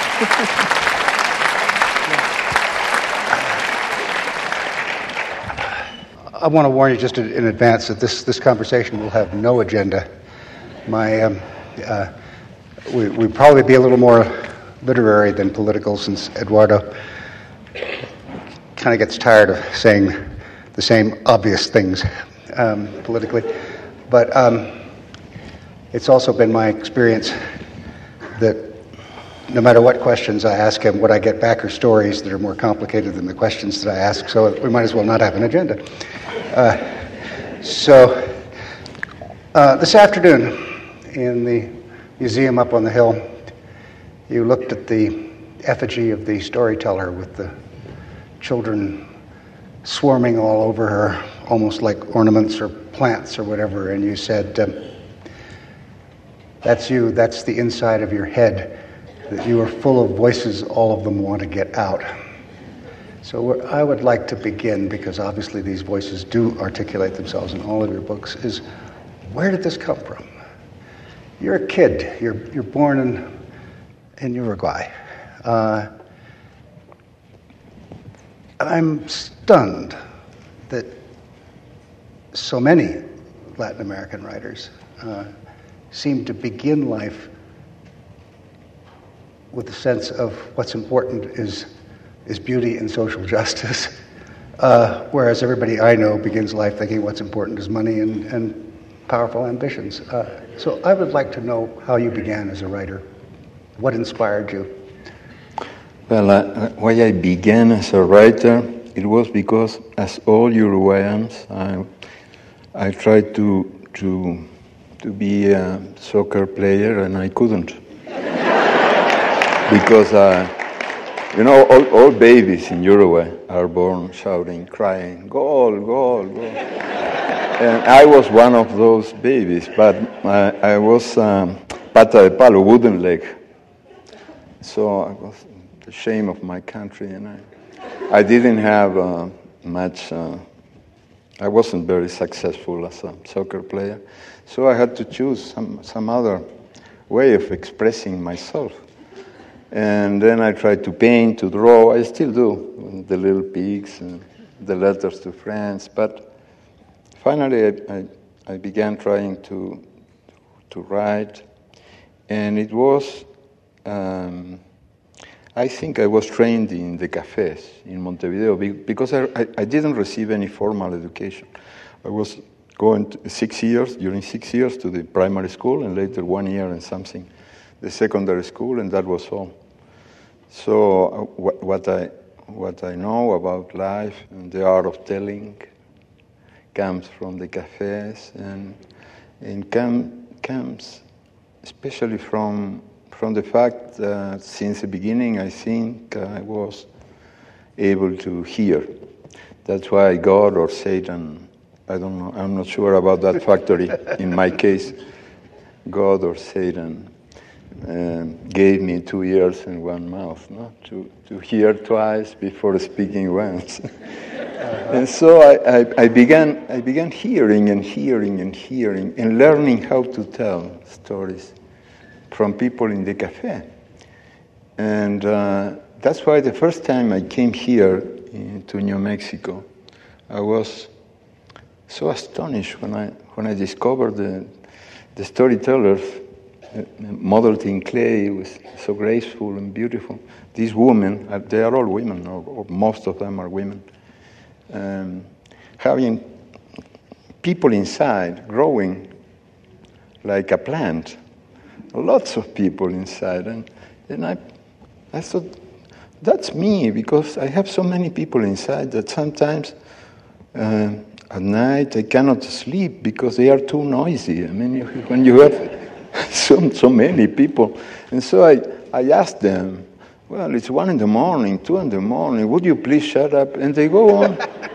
I want to warn you just in, in advance that this, this conversation will have no agenda. My, um, uh, we we probably be a little more literary than political, since Eduardo kind of gets tired of saying the same obvious things um, politically. But um, it's also been my experience that no matter what questions I ask him, what I get back are stories that are more complicated than the questions that I ask, so we might as well not have an agenda. Uh, so uh, this afternoon in the museum up on the hill, you looked at the effigy of the storyteller with the children swarming all over her, almost like ornaments or plants or whatever, and you said, um, that's you, that's the inside of your head, that you are full of voices, all of them want to get out. So I would like to begin, because obviously these voices do articulate themselves in all of your books, is where did this come from? You're a kid, you're, you're born in, in Uruguay. Uh, I'm stunned that so many Latin American writers uh, seem to begin life with the sense of what's important is is beauty and social justice, uh, whereas everybody I know begins life thinking what's important is money and, and powerful ambitions. Uh, so I would like to know how you began as a writer. What inspired you? Well, uh, why I began as a writer, it was because, as all Uruguayans, I, I tried to to to be a soccer player, and I couldn't. Because, uh, you know, all, all babies in Uruguay are born shouting, crying, goal, goal, goal. And I was one of those babies, but I, I was um, pata de palo, wooden leg. So I was the shame of my country, and I, I didn't have uh, much, uh, I wasn't very successful as a soccer player. So I had to choose some, some other way of expressing myself. And then I tried to paint, to draw. I still do, the little pigs and the letters to friends. But finally, I, I, I began trying to to write, and it was um, I think I was trained in the cafes in Montevideo because I, I, I didn't receive any formal education. I was going to six years, during six years to the primary school and later one year and something, the secondary school, and that was all. So uh, what, what I what I know about life and the art of telling comes from the cafes and, and come, comes especially from from the fact that since the beginning I think I was able to hear. That's why God or Satan, I don't know, I'm not sure about that factory in my case, God or Satan um, gave me two ears and one mouth, no? to, to hear twice before speaking once. And so I, I, I began I began hearing and hearing and hearing and learning how to tell stories from people in the cafe. And uh, that's why the first time I came here in, to New Mexico, I was so astonished when I when I discovered the the storytellers uh, modeled in clay. It was so graceful and beautiful. These women, uh, they are all women, or, or most of them are women, um, having people inside growing like a plant. Lots of people inside, and and I, I thought, that's me, because I have so many people inside that sometimes uh, at night I cannot sleep because they are too noisy. I mean, when you have so so many people, and so I I asked them, well, it's one in the morning, two in the morning. Would you please shut up? And they go on.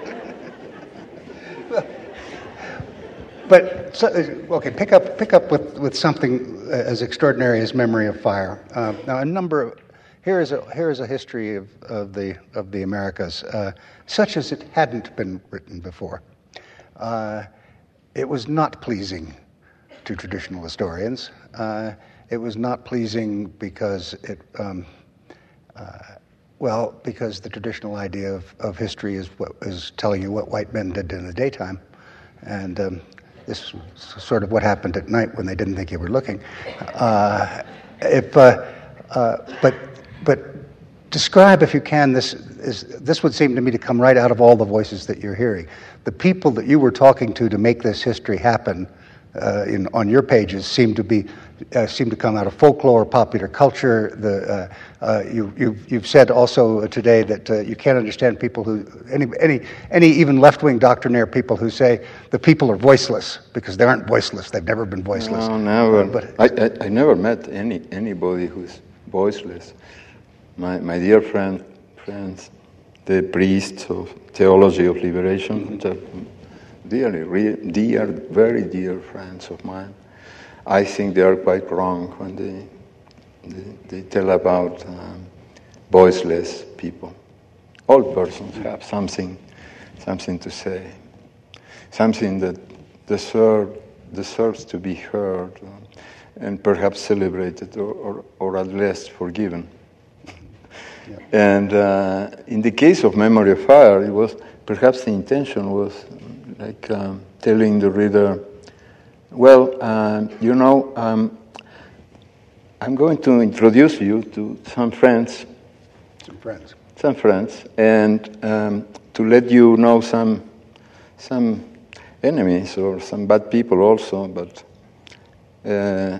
But so, okay, pick up pick up with, with something as extraordinary as Memory of Fire. Uh, now, a number of here is a here is a history of, of the of the Americas, uh, such as it hadn't been written before. Uh, it was not pleasing to traditional historians. Uh, it was not pleasing because it, um, uh, well, because the traditional idea of, of history is what is telling you what white men did in the daytime, and um, this is sort of what happened at night when they didn't think you were looking. Uh, if, uh, uh, but, but describe, if you can, this is this would seem to me to come right out of all the voices that you're hearing. The people that you were talking to to make this history happen uh, in on your pages seem to be uh, seem to come out of folklore, popular culture. The uh, uh, you you've, you've said also today that uh, you can't understand people who any any any even left-wing doctrinaire people who say the people are voiceless because they aren't voiceless. They've never been voiceless. No, never. Uh, but I, I I never met any anybody who's voiceless. My my dear friend friends, the priests of Theology of Liberation, the dearly, re, dear, very dear friends of mine. I think they are quite wrong when they they, they tell about um, voiceless people. All persons have something, something to say, something that deserve, deserves to be heard, uh, and perhaps celebrated, or, or, or at least forgiven. Yeah. And uh, in the case of Memory of Fire, it was perhaps the intention was like um, telling the reader, well, uh, you know, um, I'm going to introduce you to some friends. Some friends. Some friends, and um, to let you know some some enemies or some bad people also, but uh,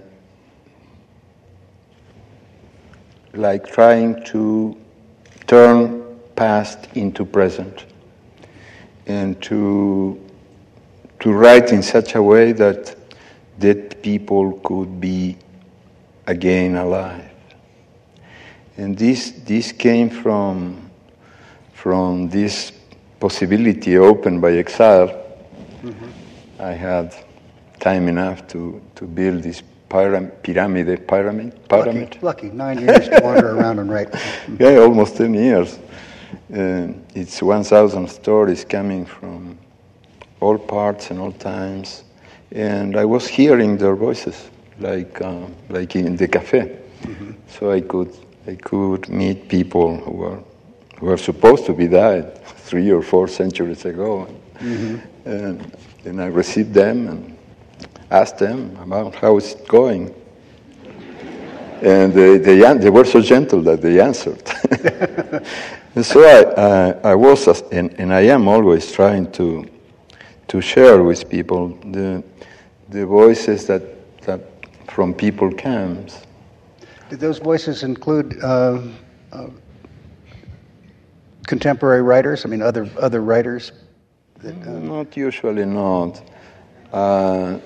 like trying to turn past into present, and to to write in such a way that dead people could be again alive. And this this came from from this possibility opened by exile. Mm-hmm. I had time enough to, to build this pyram- pyramid, pyramid, pyramid. Lucky, lucky, nine years to wander around and write. Yeah, almost ten years. Uh, it's one thousand stories coming from all parts and all times, and I was hearing their voices, like uh, like in the cafe. Mm-hmm. So I could I could meet people who were who were supposed to be died three or four centuries ago, mm-hmm. and then I received them and asked them about how it's going. And they, they, they were so gentle that they answered. And so I, I, I was, and, and I am always trying to to share with people the the voices that that from people comes. Did those voices include uh, uh, contemporary writers? I mean, other other writers? That, uh... Not usually, not. Uh,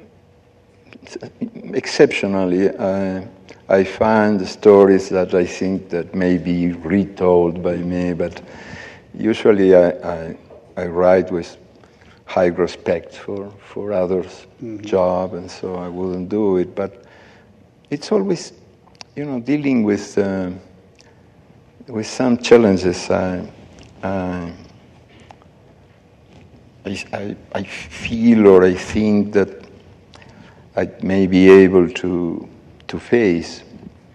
exceptionally, I, I find stories that I think that may be retold by me, but usually I, I, I write with high respect for, for others' mm-hmm. job, and so I wouldn't do it. But it's always, you know, dealing with uh, with some challenges. I, I, I, I feel or I think that I may be able to to face,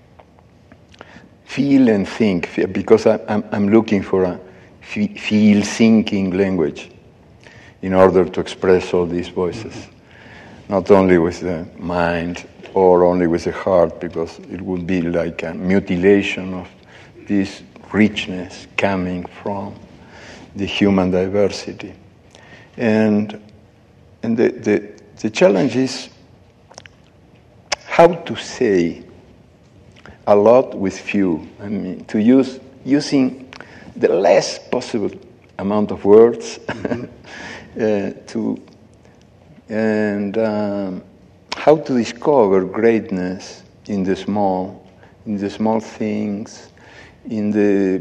feel and think, because I, I'm, I'm looking for a feel thinking language in order to express all these voices, mm-hmm. not only with the mind or only with the heart, because it would be like a mutilation of this richness coming from the human diversity. And and the, the, the challenge is how to say a lot with few. I mean, to use using the less possible amount of words mm-hmm. uh, to and um, how to discover greatness in the small, in the small things, in the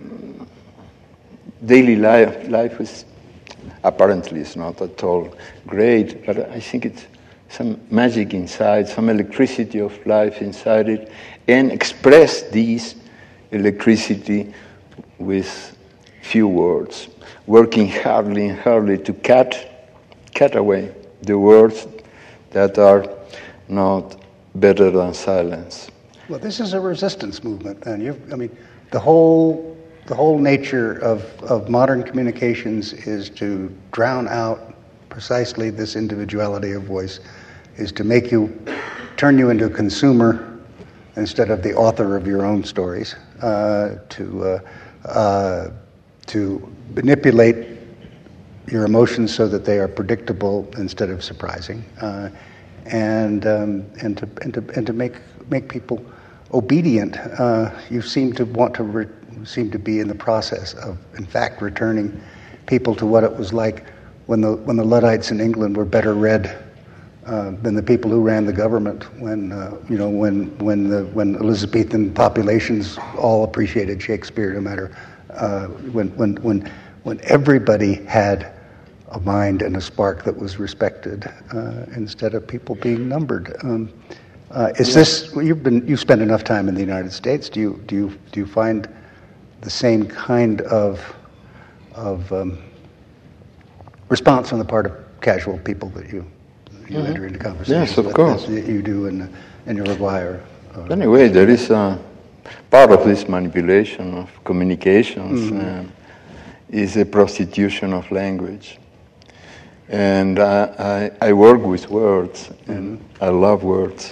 daily life. Life is apparently it's not at all great, but I think it's some magic inside, some electricity of life inside it, and express this electricity with few words, working hardly and hardly to cut, cut away the words that are not better than silence. Well, this is a resistance movement, and you I mean, the whole the whole nature of, of modern communications is to drown out precisely this individuality of voice, is to make you, turn you into a consumer instead of the author of your own stories, uh, to uh, uh, to manipulate your emotions so that they are predictable instead of surprising, uh, and um, and to and to and to make make people obedient. Uh, you seem to want to re- seem to be in the process of, in fact, returning people to what it was like when the when the Luddites in England were better read uh, than the people who ran the government. When uh, you know when when the when Elizabethan populations all appreciated Shakespeare, no matter uh, when when when when everybody had a mind and a spark that was respected, uh, instead of people being numbered. Um, uh, is yeah. this you've been you've spent enough time in the United States? Do you do you do you find the same kind of of um, response on the part of casual people that you you mm-hmm. enter into conversations yes, of with, course. as you do in in Uruguay? Or, or anyway, there is a part of this manipulation of communications mm-hmm. uh, is the prostitution of language. And uh, I, I work with words, and mm-hmm. I love words.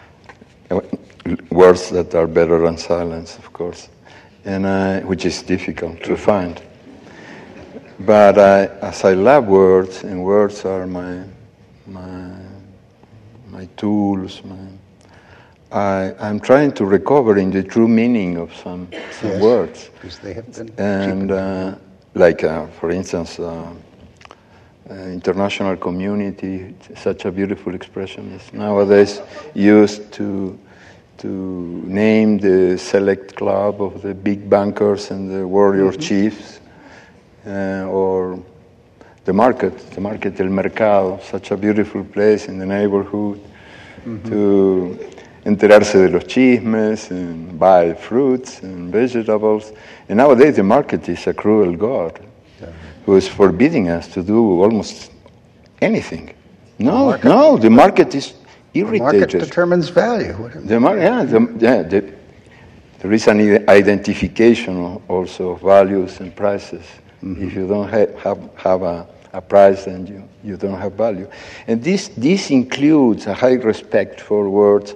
Words that are better than silence, of course, and uh, which is difficult to find. But I, as I love words, and words are my my my tools, my, I, I'm trying to recover in the true meaning of some, some yes, words. Because they have been and uh, like, uh, for instance, uh, uh, international community, such a beautiful expression, is nowadays used to to name the select club of the big bankers and the warrior mm-hmm. chiefs, uh, or the market, the market, el mercado, such a beautiful place in the neighborhood mm-hmm. to enterarse de los chismes and buy fruits and vegetables. And nowadays the market is a cruel god yeah. who is forbidding us to do almost anything. No, the no, the market is irritated. The market determines value. The mar- yeah, the, yeah the, there is an identification also of values and prices. Mm-hmm. If you don't ha- have, have a, a price, then you, you don't have value. And this this includes a high respect for words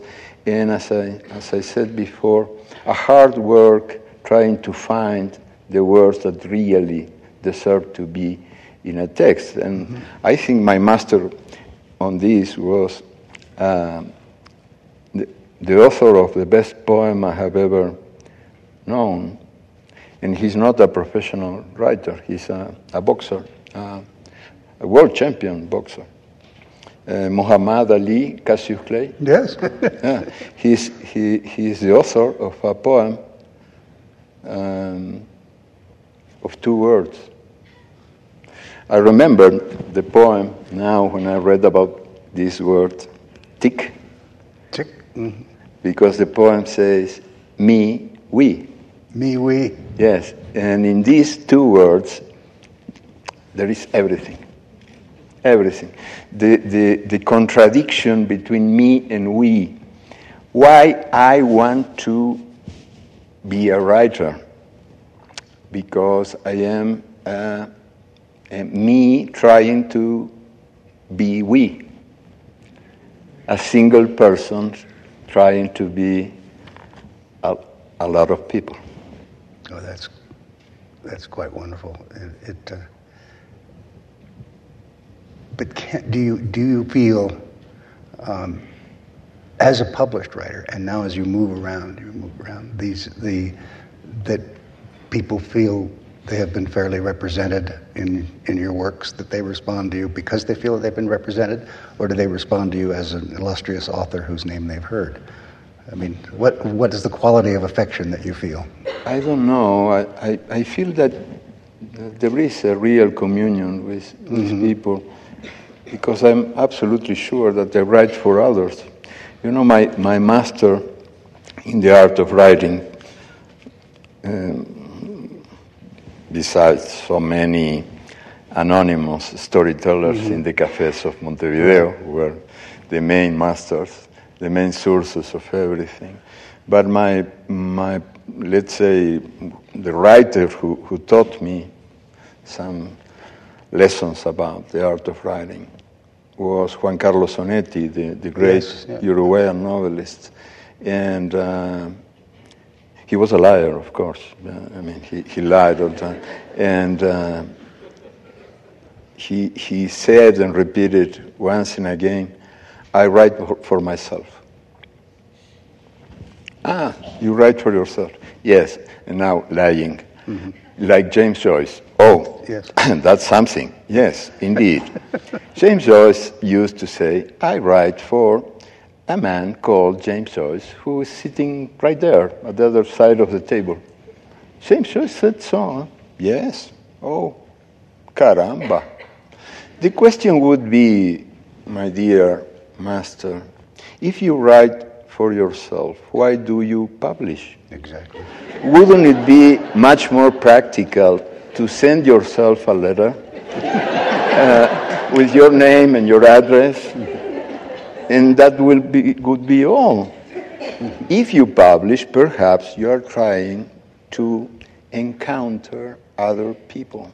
and as I, as I said before, a hard work trying to find the words that really deserve to be in a text. And mm-hmm. I think my master on this was uh, the, the author of the best poem I have ever known. And he's not a professional writer, he's a, a boxer, uh, a world champion boxer. Uh, Muhammad Ali, Cassius Clay. Yes. yeah. He's, he, he's the author of a poem um, of two words. I remember the poem now when I read about this word, tick. Tick. Mm-hmm. Because the poem says, me, we. Me, we. Yes, and in these two words, there is everything. Everything. The, the, the contradiction between me and we. Why I want to be a writer? Because I am uh, a me trying to be we. A single person trying to be a, a lot of people. Oh, that's that's quite wonderful. It, it uh, but can, do you do you feel, um, as a published writer, and now as you move around, you move around these the that people feel they have been fairly represented in in your works, that they respond to you because they feel that they've been represented, or do they respond to you as an illustrious author whose name they've heard? I mean, what what is the quality of affection that you feel? I don't know. I, I, I feel that there is a real communion with, with mm-hmm. people, because I'm absolutely sure that they write for others. You know, my, my master in the art of writing, um, besides so many anonymous storytellers mm-hmm. in the cafes of Montevideo, who were the main masters, the main sources of everything. But my, my let's say, the writer who, who taught me some lessons about the art of writing was Juan Carlos Onetti, the, the great yes, yeah. Uruguayan novelist. And uh, he was a liar, of course. Uh, I mean, he, he lied all the time. And uh, he, he said and repeated once and again, I write for myself. Ah, you write for yourself. Yes, and now lying. Mm-hmm. Like James Joyce. Oh, yes. That's something. Yes, indeed. James Joyce used to say, I write for a man called James Joyce who is sitting right there at the other side of the table. James Joyce said so. Huh? Yes. Oh, caramba. The question would be, my dear master, if you write for yourself, why do you publish? Exactly. Wouldn't it be much more practical to send yourself a letter uh, with your name and your address, and that will be would be all? If you publish, perhaps you are trying to encounter other people,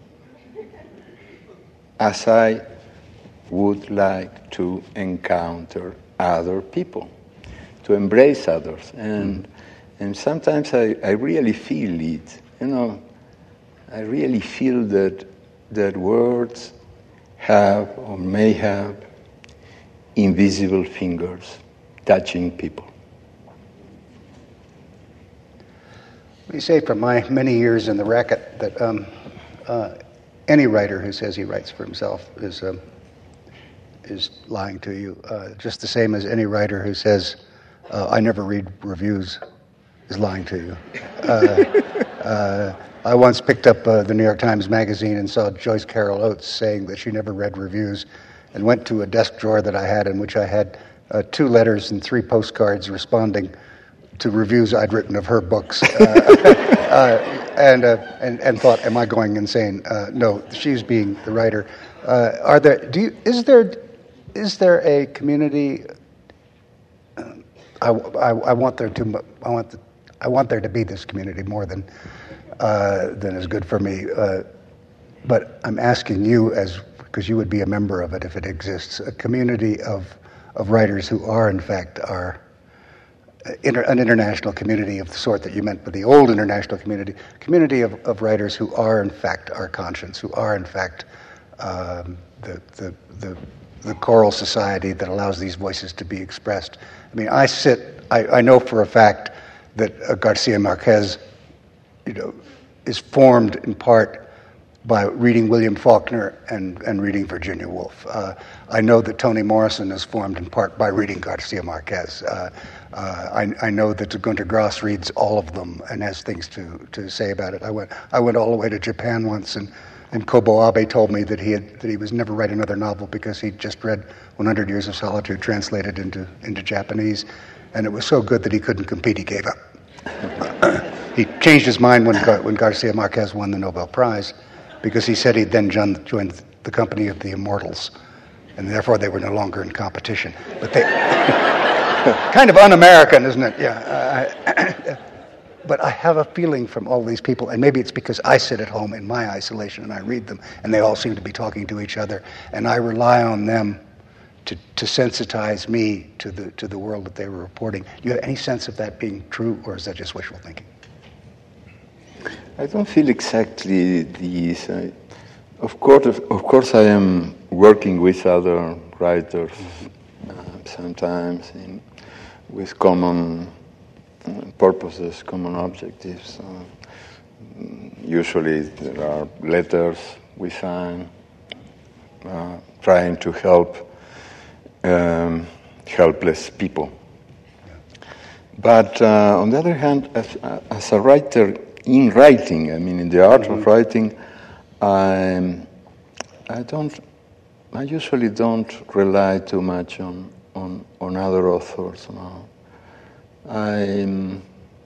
as I would like to encounter other people, to embrace others. And and sometimes I, I really feel it, you know, I really feel that that words have or may have invisible fingers touching people. Let me say from my many years in the racket that um, uh, any writer who says he writes for himself is um, is lying to you, uh, just the same as any writer who says, uh, I never read reviews, is lying to you. Uh, uh, I once picked up uh, the New York Times Magazine and saw Joyce Carol Oates saying that she never read reviews, and went to a desk drawer that I had in which I had uh, two letters and three postcards responding to reviews I'd written of her books, uh, uh, and, uh, and and thought, am I going insane? Uh, no, she's being the writer. Uh, are there? Do you? Is there? Is there a community? Uh, I, I, I want there to. I want. The, I want there to be this community more than uh, than is good for me. Uh, but I'm asking you, as because you would be a member of it if it exists, a community of of writers who are in fact our inter, an international community of the sort that you meant by the old international community, community of, of writers who are in fact our conscience, who are in fact um, the, the the the choral society that allows these voices to be expressed. I mean, I sit, I, I know for a fact that uh, Garcia Marquez, you know, is formed in part by reading William Faulkner and, and reading Virginia Woolf. Uh, I know that Toni Morrison is formed in part by reading Garcia Marquez. Uh, uh, I, I know that Gunter Grass reads all of them and has things to, to say about it. I went I went all the way to Japan once, and, and Kobo Abe told me that he had that he was never write another novel because he'd just read one hundred Years of Solitude translated into into Japanese, and it was so good that he couldn't compete. He gave up. He changed his mind when Gar- when Garcia Marquez won the Nobel Prize, because he said he'd then joined, joined the company of the immortals, and therefore they were no longer in competition. But they kind of un-American, isn't it? Yeah. Uh, but I have a feeling from all these people, and maybe it's because I sit at home in my isolation and I read them, and they all seem to be talking to each other, and I rely on them to, to sensitize me to the to the world that they were reporting. Do you have any sense of that being true, or is that just wishful thinking? I don't feel exactly this. I, of course, of, of course, I am working with other writers uh, sometimes in, with common uh, purposes, common objectives. Uh, usually, there are letters we sign, uh, trying to help um, helpless people. But uh, on the other hand, as, as a writer. In writing, I mean, in the art mm-hmm. of writing, I, I don't, I usually don't rely too much on on, on other authors. No. I'm,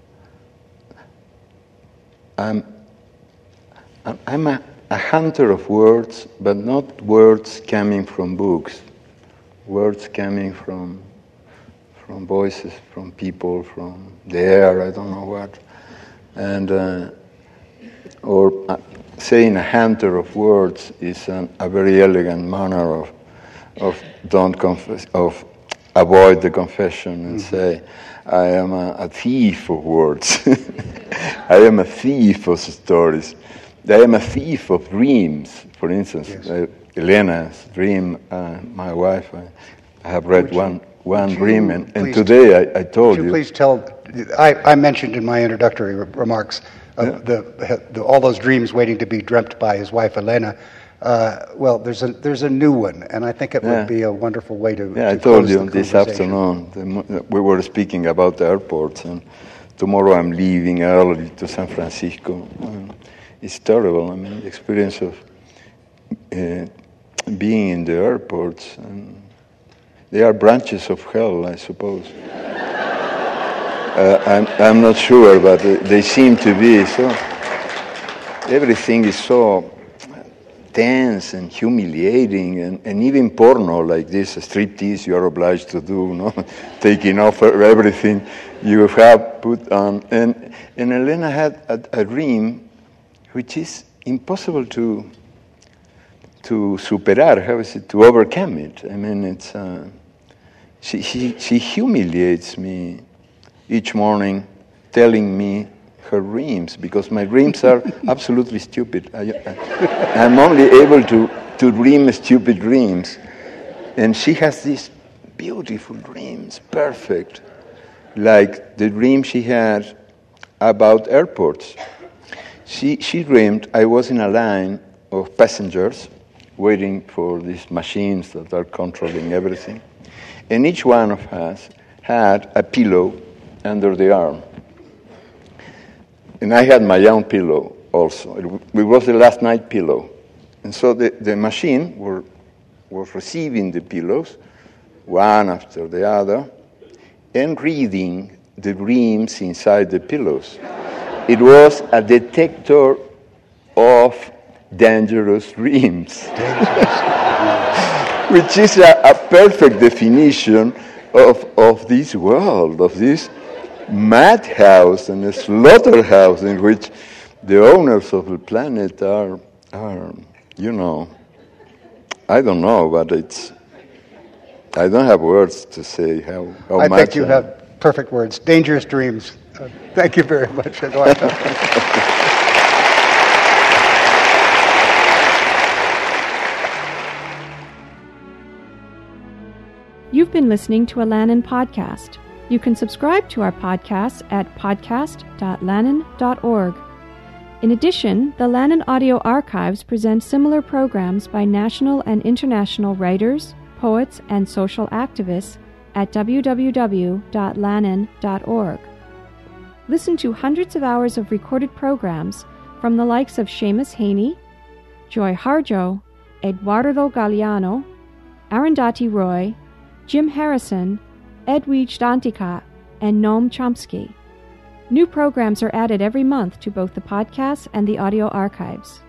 I'm, I'm a, a hunter of words, but not words coming from books. Words coming from, from voices, from people, from the air. I don't know what. And uh, or uh, saying a hunter of words is an, a very elegant manner of of don't confess, of avoid the confession and mm-hmm. say, I am a, a thief of words. I am a thief of stories. I am a thief of dreams. For instance, yes. uh, Elena's dream. Uh, my wife. I, I have read you, one one dream, and, and today I, I told would you. you. Please tell. I, I mentioned in my introductory re- remarks uh, yeah. the, the all those dreams waiting to be dreamt by his wife Elena. Uh, well, there's a there's a new one, and I think it yeah. would be a wonderful way to. Yeah, to I told you this afternoon. The, we were speaking about the airports, and tomorrow I'm leaving early to San Francisco. And it's terrible. I mean, the experience of uh, being in the airports, and they are branches of hell, I suppose. Uh, I'm, I'm not sure, but they seem to be. So everything is so tense and humiliating, and, and even porno like this, a striptease you are obliged to do, no? Taking off everything you have put on. And, and Elena had a, a dream which is impossible to to superar, how is it, to overcome it. I mean, it's uh, she, she she humiliates me each morning, telling me her dreams, because my dreams are absolutely stupid. I, I, I'm only able to, to dream stupid dreams. And she has these beautiful dreams, perfect, like the dream she had about airports. She, she dreamed I was in a line of passengers waiting for these machines that are controlling everything. And each one of us had a pillow under the arm. And I had my own pillow also. It, it was the last night pillow. And so the, the machine were, was receiving the pillows, one after the other, and reading the dreams inside the pillows. It was a detector of dangerous dreams, which is a, a perfect definition of, of this world, of this madhouse and a slaughterhouse in which the owners of the planet are, are, you know, I don't know, but it's, I don't have words to say how, how I much. think you I, have perfect words. Dangerous dreams. Uh, thank you very much, Eduardo. You've been listening to a Lannan podcast. You can subscribe to our podcast at podcast dot lannan dot org. In addition, the Lannan Audio Archives present similar programs by national and international writers, poets, and social activists at w w w dot lannan dot org. Listen to hundreds of hours of recorded programs from the likes of Seamus Haney, Joy Harjo, Eduardo Galeano, Arundhati Roy, Jim Harrison, Edwidge Danticat, and Noam Chomsky. New programs are added every month to both the podcast and the audio archives.